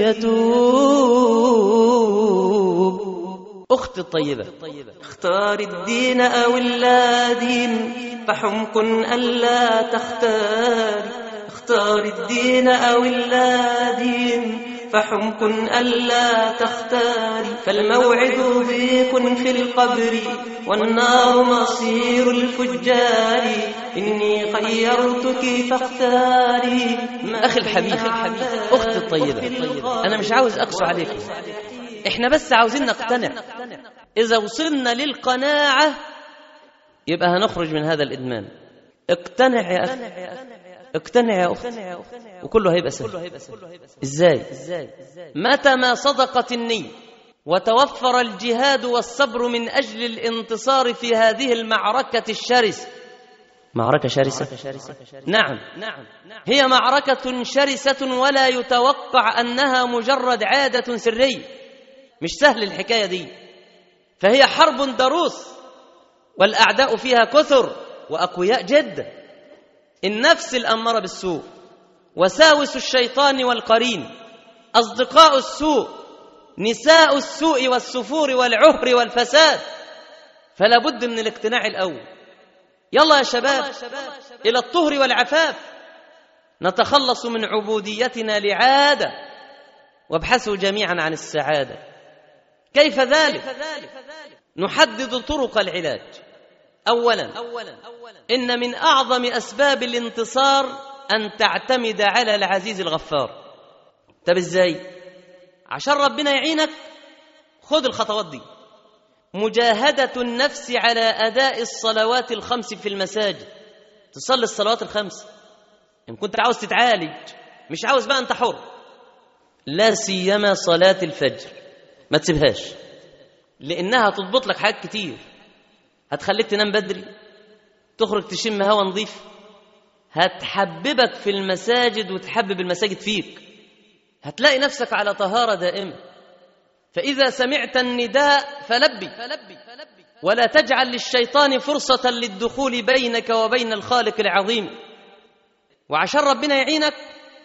يتوب. أختي الطيبة، اختار الدين أو اللا دين، فحمق ألا تختار. تختار الدين أو اللادين فحمق ألا تختاري فالموعد ضيق في القبر والنار مصير الفجار إني خيرتك فاختاري. أخي الحبيب، أختي الطيبة، أنا مش عاوز أقسو عليك، إحنا بس عاوزين نقتنع. إذا وصلنا للقناعة يبقى هنخرج من هذا الإدمان. اقتنع يا أخي، اقتنع يا أختي، وكله هيبقى سهل. إزاي؟ متى ما صدقت النية وتوفر الجهاد والصبر من أجل الانتصار في هذه المعركة الشرسة. معركة شرسة؟ نعم، هي معركة شرسة ولا يتوقع أنها مجرد عادة سرية، مش سهل الحكاية دي، فهي حرب ضروس والأعداء فيها كثر وأقوياء جدا. النفس الأمارة بالسوء، وساوس الشيطان والقرين، أصدقاء السوء، نساء السوء والسفور والعهر والفساد. فلا بد من الاقتناع الأول. يلا يا شباب إلى الطهر والعفاف، نتخلص من عبوديتنا لعادة، وابحثوا جميعا عن السعادة. كيف ذلك؟ نحدد طرق العلاج. أولا، إن من أعظم أسباب الانتصار أن تعتمد على العزيز الغفار. طب إزاي؟ عشان ربنا يعينك خذ الخطوات دي. مجاهدة النفس على أداء الصلوات الخمس في المساجد، تصلي الصلوات الخمس. إن كنت عاوز تتعالج، مش عاوز بقى أنت حر، لا سيما صلاة الفجر ما تسيبهاش، لأنها تضبط لك حاجات كتير. هتخليك تنام بدري، تخرج تشم هوا نظيف، هتحببك في المساجد وتحبب المساجد فيك، هتلاقي نفسك على طهارة دائمة. فإذا سمعت النداء فلبي، ولا تجعل للشيطان فرصة للدخول بينك وبين الخالق العظيم. وعشان ربنا يعينك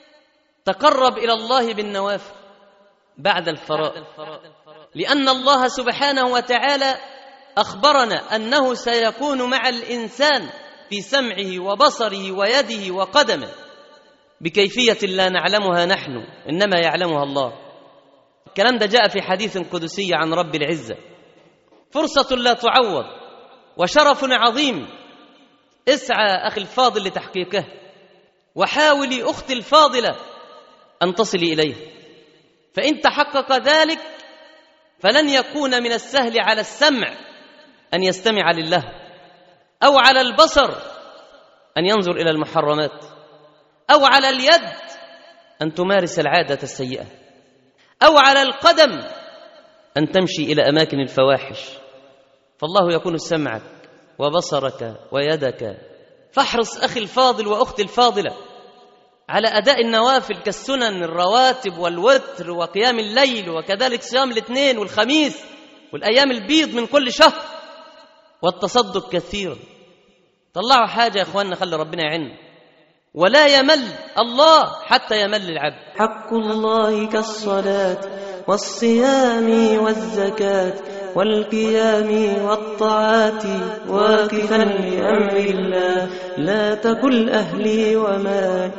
تقرب إلى الله بالنوافل بعد الفرائض، لأن الله سبحانه وتعالى أخبرنا أنه سيكون مع الإنسان في سمعه وبصره ويده وقدمه بكيفية لا نعلمها نحن، إنما يعلمها الله. الكلام ده جاء في حديث قدسي عن رب العزة. فرصة لا تعوض وشرف عظيم، اسعى أخي الفاضل لتحقيقه، وحاولي أختي الفاضلة أن تصلي إليه. فإن تحقق ذلك فلن يكون من السهل على السمع أن يستمع لله، أو على البصر أن ينظر إلى المحرمات، أو على اليد أن تمارس العادة السيئة، أو على القدم أن تمشي إلى أماكن الفواحش. فالله يكون سمعك وبصرك ويدك. فاحرص أخي الفاضل وأختي الفاضلة على أداء النوافل كالسنن، الرواتب والوتر وقيام الليل، وكذلك صيام الاثنين والخميس والأيام البيض من كل شهر، والتصدق كثيرا. طلعوا حاجة يا أخواننا، خلي ربنا يعين، ولا يمل الله حتى يمل العبد. حق الله كالصلاة والصيام والزكاة والقيام والطاعات واقفا لأمر الله، لا تقل أهلي ومال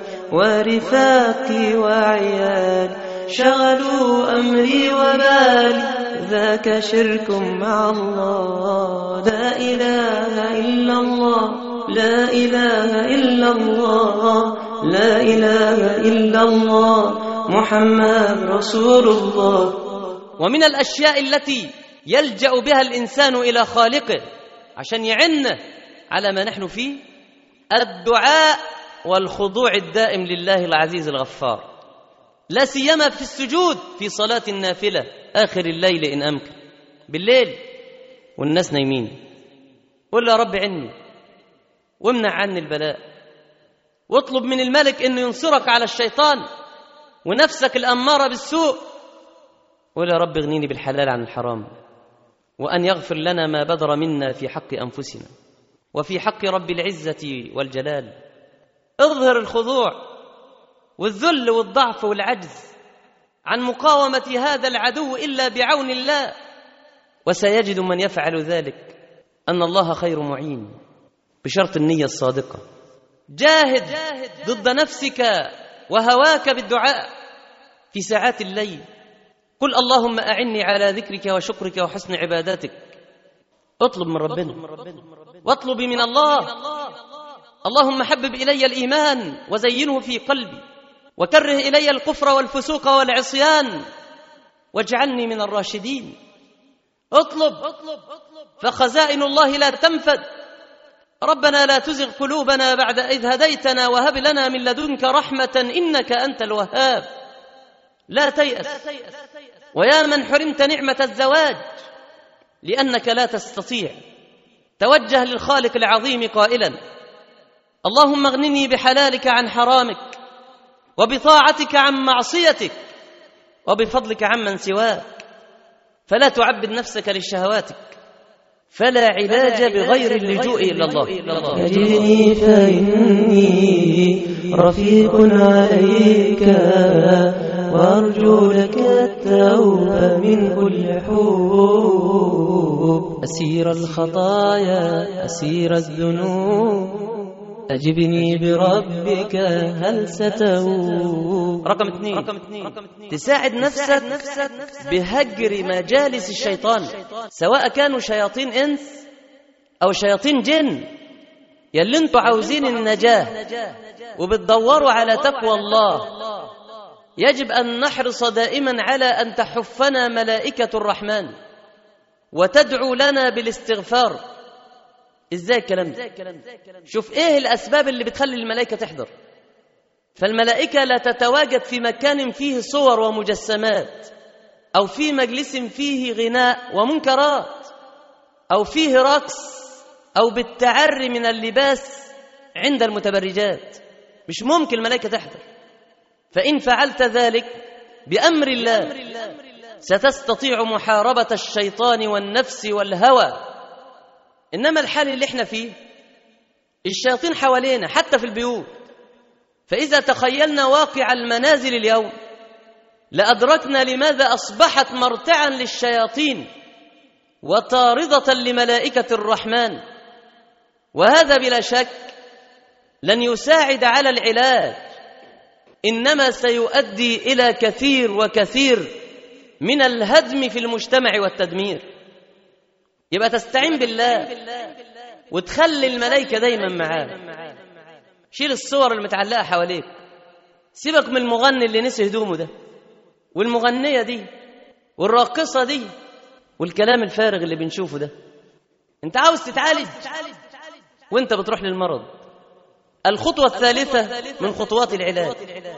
ورفاقي وعيال شغلوا أمري وبالي، ذاك شرك مع الله. لا إله إلا الله، لا إله إلا الله، لا إله إلا الله، محمد رسول الله. ومن الأشياء التي يلجأ بها الإنسان إلى خالقه عشان يعن على ما نحن فيه الدعاء والخضوع الدائم لله العزيز الغفار، لا سيما في السجود في صلاة النافلة آخر الليل إن أمكن، بالليل والناس نايمين. قل يا رب عني وامنع عني البلاء، واطلب من الملك إنه ينصرك على الشيطان ونفسك الأمارة بالسوء. قل يا رب اغنيني بالحلال عن الحرام، وأن يغفر لنا ما بدر منا في حق أنفسنا وفي حق رب العزة والجلال. اظهر الخضوع والذل والضعف والعجز عن مقاومة هذا العدو إلا بعون الله، وسيجد من يفعل ذلك أن الله خير معين، بشرط النية الصادقة جاهد ضد نفسك وهواك بالدعاء في ساعات الليل. قل اللهم أعني على ذكرك وشكرك وحسن عبادتك. اطلب من ربنا واطلب من الله. اللهم حبب إلي الإيمان وزينه في قلبي، وكره إلي الكفر والفسوق والعصيان، واجعلني من الراشدين. اطلب، فخزائن الله لا تنفد. ربنا لا تزغ قلوبنا بعد إذ هديتنا وهب لنا من لدنك رحمة إنك أنت الوهاب. لا تيأس، ويا من حرمت نعمة الزواج لأنك لا تستطيع، توجه للخالق العظيم قائلا اللهم اغنني بحلالك عن حرامك، وبطاعتك عن معصيتك، وبفضلك عمن سواك، فلا تعبد نفسك لشهواتك، فلا علاج بغير اللجوء إلى الله. أجرني فإني رفيق عليك، وأرجو لك التوبة من كل حوب. أسير الخطايا أسير الذنوب، أجبني بربك هل ستوب. رقم 2، تساعد نفسك بهجر مجالس الشيطان، سواء كانوا شياطين إنس أو شياطين جن. يلي انتوا عاوزين النجاة وبتدوروا على تقوى الله، يجب أن نحرص دائما على أن تحفنا ملائكة الرحمن وتدعو لنا بالاستغفار. إزاي الكلام ده؟ شوف إيه الأسباب اللي بتخلي الملائكة تحضر. فالملائكة لا تتواجد في مكان فيه صور ومجسمات، أو في مجلس فيه غناء ومنكرات، أو فيه رقص، أو بالتعري من اللباس عند المتبرجات. مش ممكن الملائكة تحضر. فإن فعلت ذلك بأمر الله ستستطيع محاربة الشيطان والنفس والهوى. إنما الحال اللي احنا فيه الشياطين حوالينا حتى في البيوت. فإذا تخيلنا واقع المنازل اليوم لأدركنا لماذا أصبحت مرتعا للشياطين وطاردة لملائكة الرحمن. وهذا بلا شك لن يساعد على العلاج، إنما سيؤدي إلى كثير وكثير من الهدم في المجتمع والتدمير. يبقى تستعين بالله وتخلي الملائكة دايما معاك. شيل الصور المتعلقة حواليك، سيبك من المغني اللي نسي هدومه ده، والمغنية دي، والراقصة دي، والكلام الفارغ اللي بنشوفه ده. انت عاوز تتعالج وانت بتروح للمرض. الخطوة الثالثة من خطوات العلاج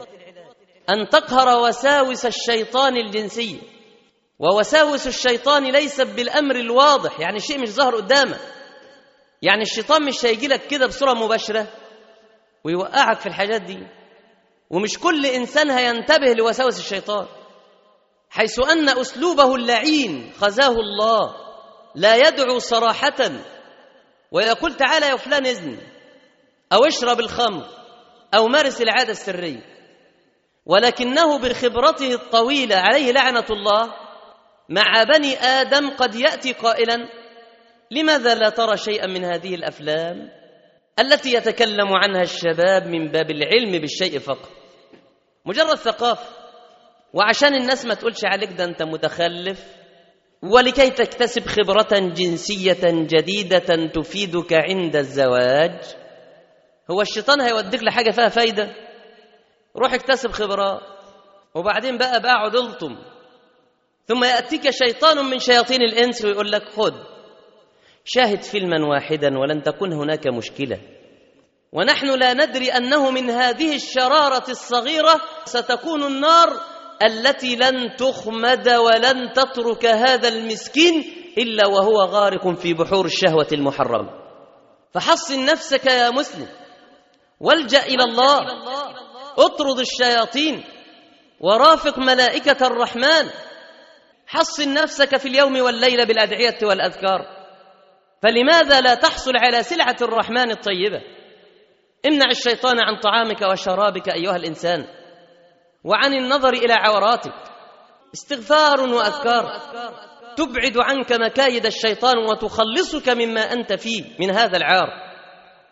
أن تقهر وساوس الشيطان الجنسية. ووساوس الشيطان ليست بالأمر الواضح، يعني شيء مش ظاهر قدامك. يعني الشيطان مش هيجي لك كده بصورة مباشرة ويوقعك في الحاجات دي. ومش كل إنسان هينتبه لوساوس الشيطان، حيث أن أسلوبه اللعين خزاه الله لا يدعو صراحة ويقول تعالى يا فلان إذن، أو اشرب الخمر، أو مارس العادة السرية، ولكنه بخبرته الطويلة عليه لعنة الله مع بني آدم قد يأتي قائلا لماذا لا ترى شيئا من هذه الأفلام التي يتكلم عنها الشباب من باب العلم بالشيء فقط، مجرد ثقافة، وعشان الناس ما تقولش عليك ده أنت متخلف، ولكي تكتسب خبرة جنسية جديدة تفيدك عند الزواج. هو الشيطان هيوديك لحاجة فيها فايدة؟ روح اكتسب خبرات، وبعدين بقى اقعد الطم. ثم يأتيك شيطان من شياطين الإنس ويقول لك خذ شاهد فيلما واحدا ولن تكون هناك مشكلة. ونحن لا ندري أنه من هذه الشرارة الصغيرة ستكون النار التي لن تخمد ولن تترك هذا المسكين إلا وهو غارق في بحور الشهوة المحرمة. فحصن نفسك يا مسلم، والجأ إلى الله، اطرد الشياطين ورافق ملائكة الرحمن. حصن نفسك في اليوم والليلة بالأدعية والأذكار. فلماذا لا تحصل على سلعة الرحمن الطيبة؟ امنع الشيطان عن طعامك وشرابك أيها الإنسان، وعن النظر إلى عوراتك. استغفار وأذكار تبعد عنك مكايد الشيطان وتخلصك مما أنت فيه من هذا العار.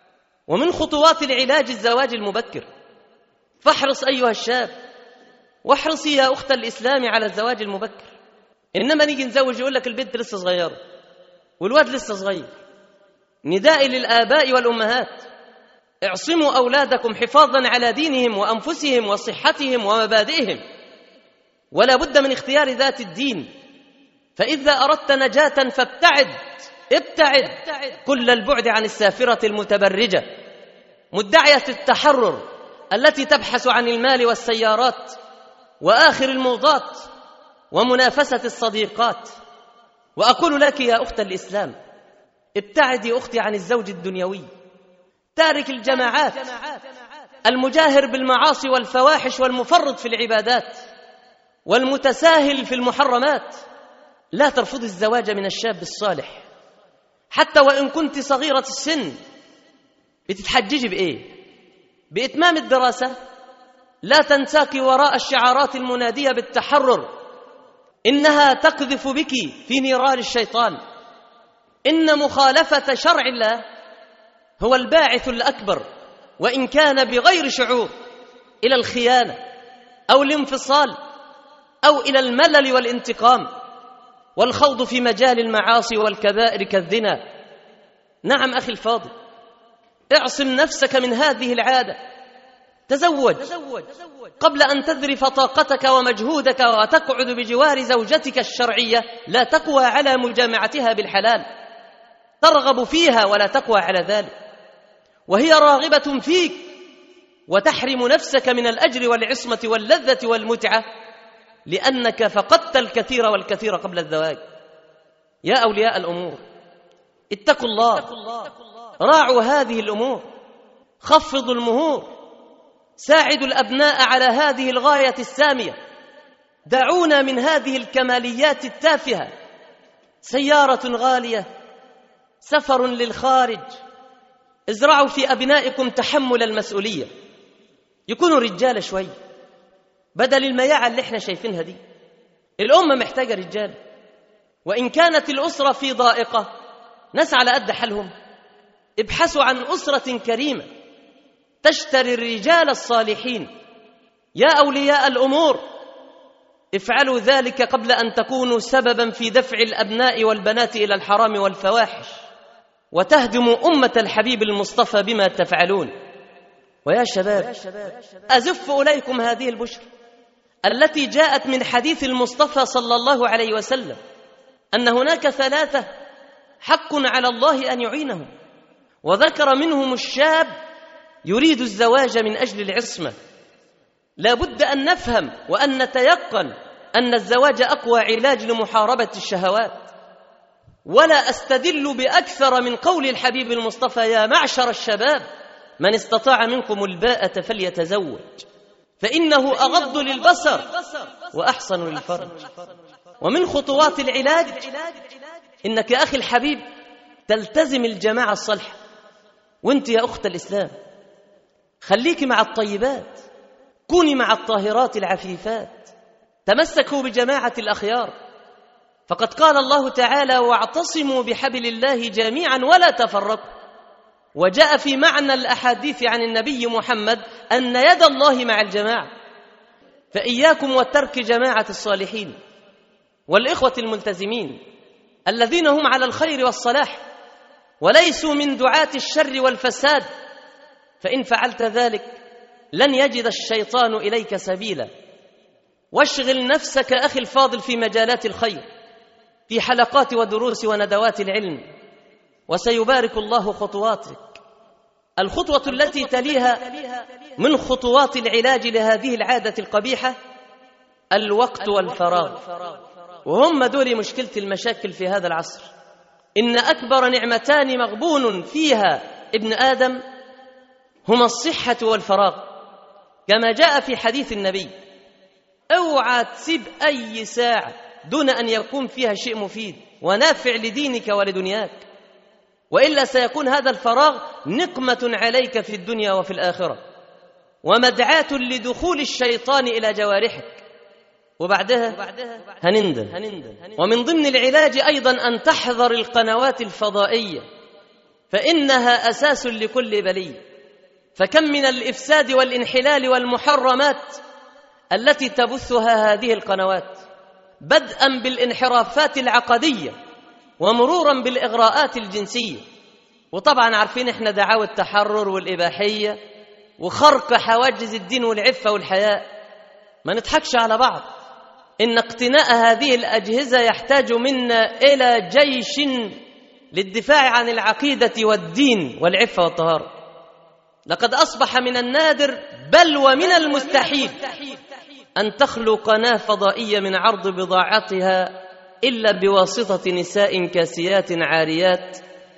ومن خطوات العلاج الزواج المبكر. فاحرص أيها الشاب واحرصي يا أخت الإسلام على الزواج المبكر. إنما نيجي نزوج يقول لك البنت لسه صغيرة والواد لسه صغير. ندائي للآباء والأمهات: اعصموا أولادكم حفاظا على دينهم وأنفسهم وصحتهم ومبادئهم، ولا بد من اختيار ذات الدين. فإذا أردت نجاة ابتعد كل البعد عن السافرة المتبرجة مدعية التحرر التي تبحث عن المال والسيارات وآخر الموضات ومنافسة الصديقات. وأقول لك يا أخت الإسلام: ابتعدي أختي عن الزوج الدنيوي تارك الجماعات المجاهر بالمعاصي والفواحش والمفرط في العبادات والمتساهل في المحرمات. لا ترفضي الزواج من الشاب الصالح حتى وإن كنت صغيرة السن. بتتحججي بإيه؟ بإتمام الدراسة؟ لا تنساك وراء الشعارات المنادية بالتحرر، إنها تقذف بك في نيران الشيطان. إن مخالفة شرع الله هو الباعث الأكبر وإن كان بغير شعور إلى الخيانة أو الانفصال أو إلى الملل والانتقام والخوض في مجال المعاصي والكبائر كالزنا. نعم أخي الفاضل، اعصم نفسك من هذه العادة. تزوج قبل أن تذرف طاقتك ومجهودك وتقعد بجوار زوجتك الشرعية لا تقوى على مجامعتها بالحلال، ترغب فيها ولا تقوى على ذلك، وهي راغبة فيك، وتحرم نفسك من الأجر والعصمة واللذة والمتعة لأنك فقدت الكثير والكثير قبل الزواج. يا أولياء الأمور، اتقوا الله، راعوا هذه الأمور، خفضوا المهور، ساعدوا الأبناء على هذه الغاية السامية. دعونا من هذه الكماليات التافهة: سيارة غالية، سفر للخارج. ازرعوا في أبنائكم تحمل المسؤولية، يكونوا رجال شوي بدل المياعة اللي احنا شايفينها دي. الأمة محتاجة رجال، وإن كانت الأسرة في ضائقة ناس على قد حالهم. ابحثوا عن أسرة كريمة تشتري الرجال الصالحين. يا أولياء الأمور، افعلوا ذلك قبل أن تكونوا سببا في دفع الأبناء والبنات إلى الحرام والفواحش وتهدموا أمة الحبيب المصطفى بما تفعلون. ويا شباب، أزف إليكم هذه البشرى التي جاءت من حديث المصطفى صلى الله عليه وسلم أن هناك ثلاثة حق على الله أن يعينهم، وذكر منهم الشاب يريد الزواج من أجل العصمة. لا بد أن نفهم وأن نتيقن أن الزواج أقوى علاج لمحاربة الشهوات. ولا أستدل بأكثر من قول الحبيب المصطفى: يا معشر الشباب من استطاع منكم الباءة فليتزوج فإنه أغض للبصر وأحسن للفرج. ومن خطوات العلاج إنك يا أخي الحبيب تلتزم الجماعة الصالحة. وانت يا أخت الإسلام خليك مع الطيبات، كوني مع الطاهرات العفيفات، تمسكوا بجماعة الأخيار. فقد قال الله تعالى: واعتصموا بحبل الله جميعا ولا تفرقوا. وجاء في معنى الأحاديث عن النبي محمد أن يد الله مع الجماعة. فإياكم وترك جماعة الصالحين والإخوة الملتزمين الذين هم على الخير والصلاح وليسوا من دعاة الشر والفساد، فإن فعلت ذلك لن يجد الشيطان إليك سبيلا. واشغل نفسك أخي الفاضل في مجالات الخير، في حلقات ودروس وندوات العلم، وسيبارك الله خطواتك. الخطوة التي تليها من خطوات العلاج لهذه العادة القبيحة الوقت والفراغ، وهم دول مشكلة المشاكل في هذا العصر. إن أكبر نعمتان مغبون فيها ابن آدم هما الصحة والفراغ، كما جاء في حديث النبي: اوعى تسيب أي ساعة دون أن يكون فيها شيء مفيد ونافع لدينك ولدنياك، وإلا سيكون هذا الفراغ نقمة عليك في الدنيا وفي الآخرة، ومدعاة لدخول الشيطان إلى جوارحك، وبعدها هنندم. ومن ضمن العلاج أيضا أن تحذر القنوات الفضائية فإنها أساس لكل بلية. فكم من الإفساد والانحلال والمحرمات التي تبثها هذه القنوات، بدءا بالانحرافات العقدية ومرورا بالإغراءات الجنسية. وطبعا عارفين احنا دعاوى التحرر والإباحية وخرق حواجز الدين والعفة والحياء. ما نضحكش على بعض، إن اقتناء هذه الأجهزة يحتاج منا إلى جيش للدفاع عن العقيدة والدين والعفة والطهارة. لقد أصبح من النادر بل ومن المستحيل أن تخلو قناة فضائية من عرض بضاعتها إلا بواسطة نساء كاسيات عاريات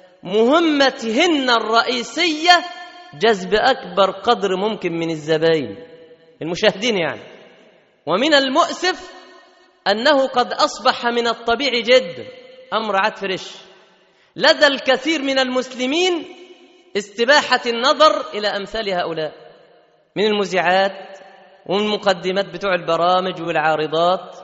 مهمتهن الرئيسية جذب أكبر قدر ممكن من الزبائن المشاهدين يعني. ومن المؤسف أنه قد أصبح من الطبيعي جدا، أمر عاد فريش لدى الكثير من المسلمين، استباحة النظر إلى أمثال هؤلاء من المذيعات ومن مقدمات بتوع البرامج والعارضات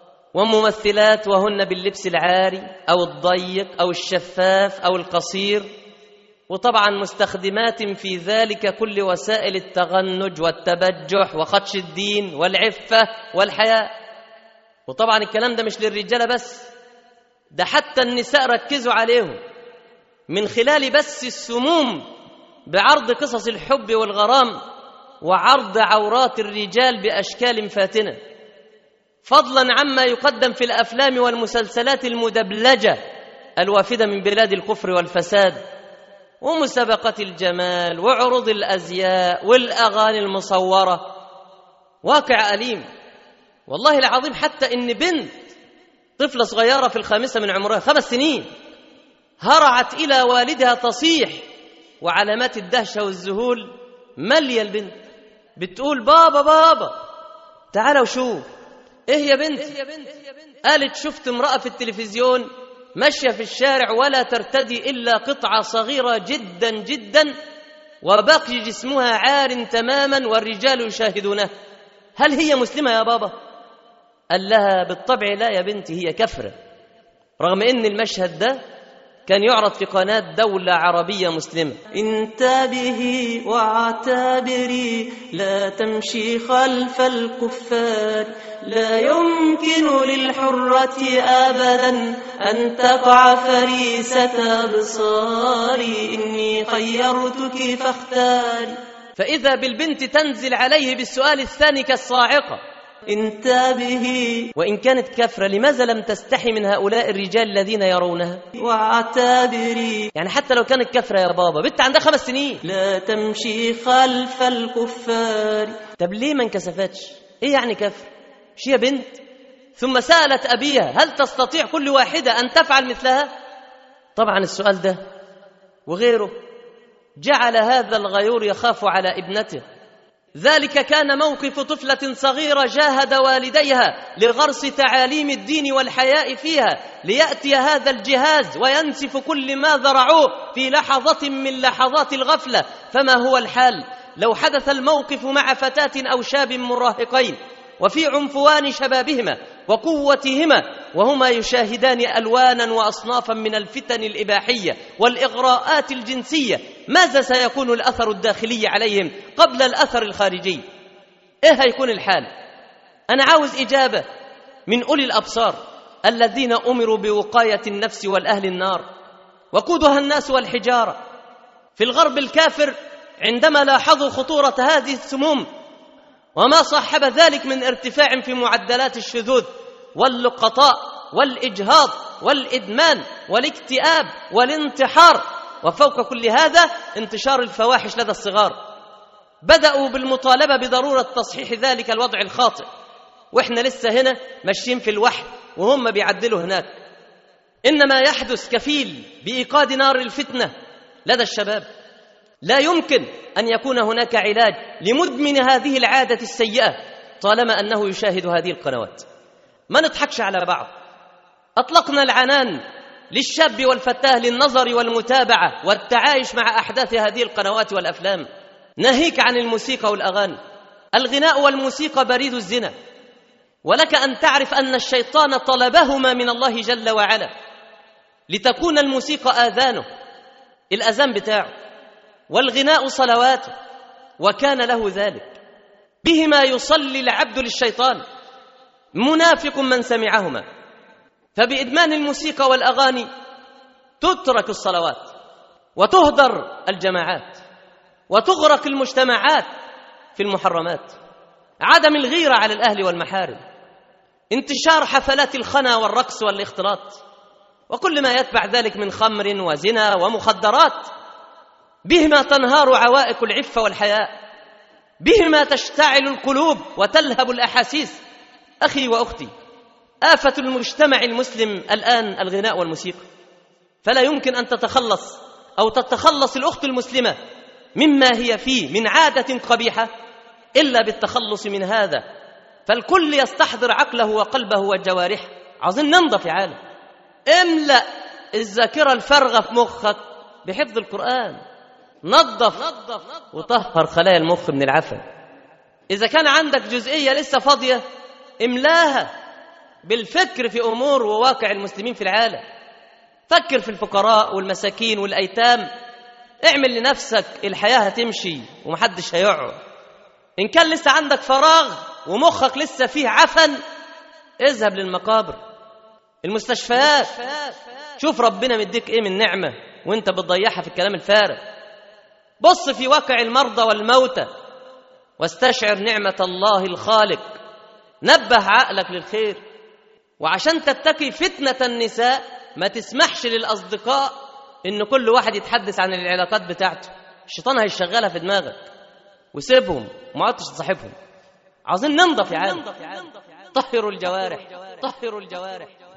وممثلات وهن باللبس العاري أو الضيق أو الشفاف أو القصير، وطبعا مستخدمات في ذلك كل وسائل التغنج والتبجح وخدش الدين والعفة والحياء. وطبعا الكلام ده مش للرجالة بس، ده حتى النساء ركزوا عليهم من خلال بث السموم بعرض قصص الحب والغرام وعرض عورات الرجال بأشكال فاتنة، فضلا عما يقدم في الأفلام والمسلسلات المدبلجة الوافدة من بلاد الكفر والفساد، ومسابقات الجمال وعروض الأزياء والأغاني المصورة. واقع أليم والله العظيم، حتى إن بنت طفلة صغيرة في 5 من عمرها 5 سنين هرعت إلى والدها تصيح، وعلامات الدهشة والذهول مالية البنت، بتقول بابا بابا تعالوا وشوف. إيه يا بنت؟ قالت شفت امرأة في التلفزيون ماشية في الشارع ولا ترتدي إلا قطعة صغيرة جدا جدا وباقي جسمها عار تماما والرجال يشاهدونه، هل هي مسلمة يا بابا؟ قال لها بالطبع لا يا بنتي، هي كفرة. رغم ان المشهد ده كان يعرض في قناة دولة عربية مسلمة. انتبهي واعتبري لا تمشي خلف الكفار، لا يمكن للحرة أبدا أن تقع فريسة أبصاري، إني خيرتك فاختاري. فإذا بالبنت تنزل عليه بالسؤال الثاني كالصاعقة، انتبهي، وإن كانت كفرة لماذا لم تستحي من هؤلاء الرجال الذين يرونها؟ واعتبري، يعني حتى لو كانت كفرة يا بابا، بنت عندها 5 سنين، لا تمشي خلف الكفار. طب ليه ما انكسفتش؟ ايه يعني كفر؟ مش هي بنت؟ ثم سألت أبيها هل تستطيع كل واحدة أن تفعل مثلها؟ طبعا السؤال ده وغيره جعل هذا الغيور يخاف على ابنته. ذلك كان موقف طفلة صغيرة جاهد والديها لغرس تعاليم الدين والحياء فيها، ليأتي هذا الجهاز وينسف كل ما ذرعوه في لحظة من لحظات الغفلة. فما هو الحال لو حدث الموقف مع فتاة أو شاب مراهقين وفي عنفوان شبابهما وقوتهما وهما يشاهدان ألوانا وأصنافا من الفتن الإباحية والإغراءات الجنسية؟ ماذا سيكون الأثر الداخلي عليهم قبل الأثر الخارجي؟ إيه هيكون الحال؟ أنا عاوز إجابة من أولي الأبصار الذين أمروا بوقاية النفس والأهل النار وقودها الناس والحجارة. في الغرب الكافر عندما لاحظوا خطورة هذه السموم وما صاحب ذلك من ارتفاع في معدلات الشذوذ واللقطاء والإجهاض والإدمان والاكتئاب والانتحار، وفوق كل هذا انتشار الفواحش لدى الصغار، بدأوا بالمطالبة بضرورة تصحيح ذلك الوضع الخاطئ، وإحنا لسه هنا ماشيين في الوحي وهم بيعدلوا هناك. إنما يحدث كفيل بإيقاد نار الفتنة لدى الشباب. لا يمكن أن يكون هناك علاج لمدمن هذه العادة السيئة طالما أنه يشاهد هذه القنوات. ما نضحكش على بعض، أطلقنا العنان للشاب والفتاة للنظر والمتابعة والتعايش مع أحداث هذه القنوات والأفلام، ناهيك عن الموسيقى والأغاني. الغناء والموسيقى بريد الزنا، ولك أن تعرف أن الشيطان طلبهما من الله جل وعلا لتكون الموسيقى آذانه الأذان بتاعه والغناء صلواته، وكان له ذلك. بهما يصلي العبد للشيطان، منافق من سمعهما. فبإدمان الموسيقى والأغاني تترك الصلوات وتهدر الجماعات وتغرق المجتمعات في المحرمات. عدم الغيرة على الأهل والمحارم، انتشار حفلات الخنا والرقص والاختلاط وكل ما يتبع ذلك من خمر وزنا ومخدرات. بهما تنهار عوائق العفة والحياء، بهما تشتعل القلوب وتلهب الأحاسيس. أخي وأختي، آفة المجتمع المسلم الآن الغناء والموسيقى، فلا يمكن أن تتخلص أو تتخلص الأخت المسلمة مما هي فيه من عادة قبيحة إلا بالتخلص من هذا. فالكل يستحضر عقله وقلبه وجوارحه. عاوزين ننضف يا عالم. املأ الذاكرة الفارغة في مخك بحفظ القرآن. نظف وطهر خلايا المخ من العفن. إذا كان عندك جزئية لسه فاضية املاها بالفكر في أمور وواقع المسلمين في العالم. فكر في الفقراء والمساكين والأيتام. اعمل لنفسك، الحياة هتمشي ومحدش هيقعد. إن كان لسه عندك فراغ ومخك لسه فيه عفن، اذهب للمقابر، المستشفيات، شوف ربنا مديك ايه من نعمة وانت بتضيعها في الكلام الفارغ. بص في واقع المرضى والموتى واستشعر نعمة الله الخالق. نبه عقلك للخير. وعشان تتقي فتنة النساء ما تسمحش للأصدقاء إن كل واحد يتحدث عن العلاقات بتاعته. الشيطان هيشغلها في دماغك، وسيبهم وما عدتش تصاحبهم. عاوزين ننضف يا عالم. طهروا الجوارح، طهروا الجوارح.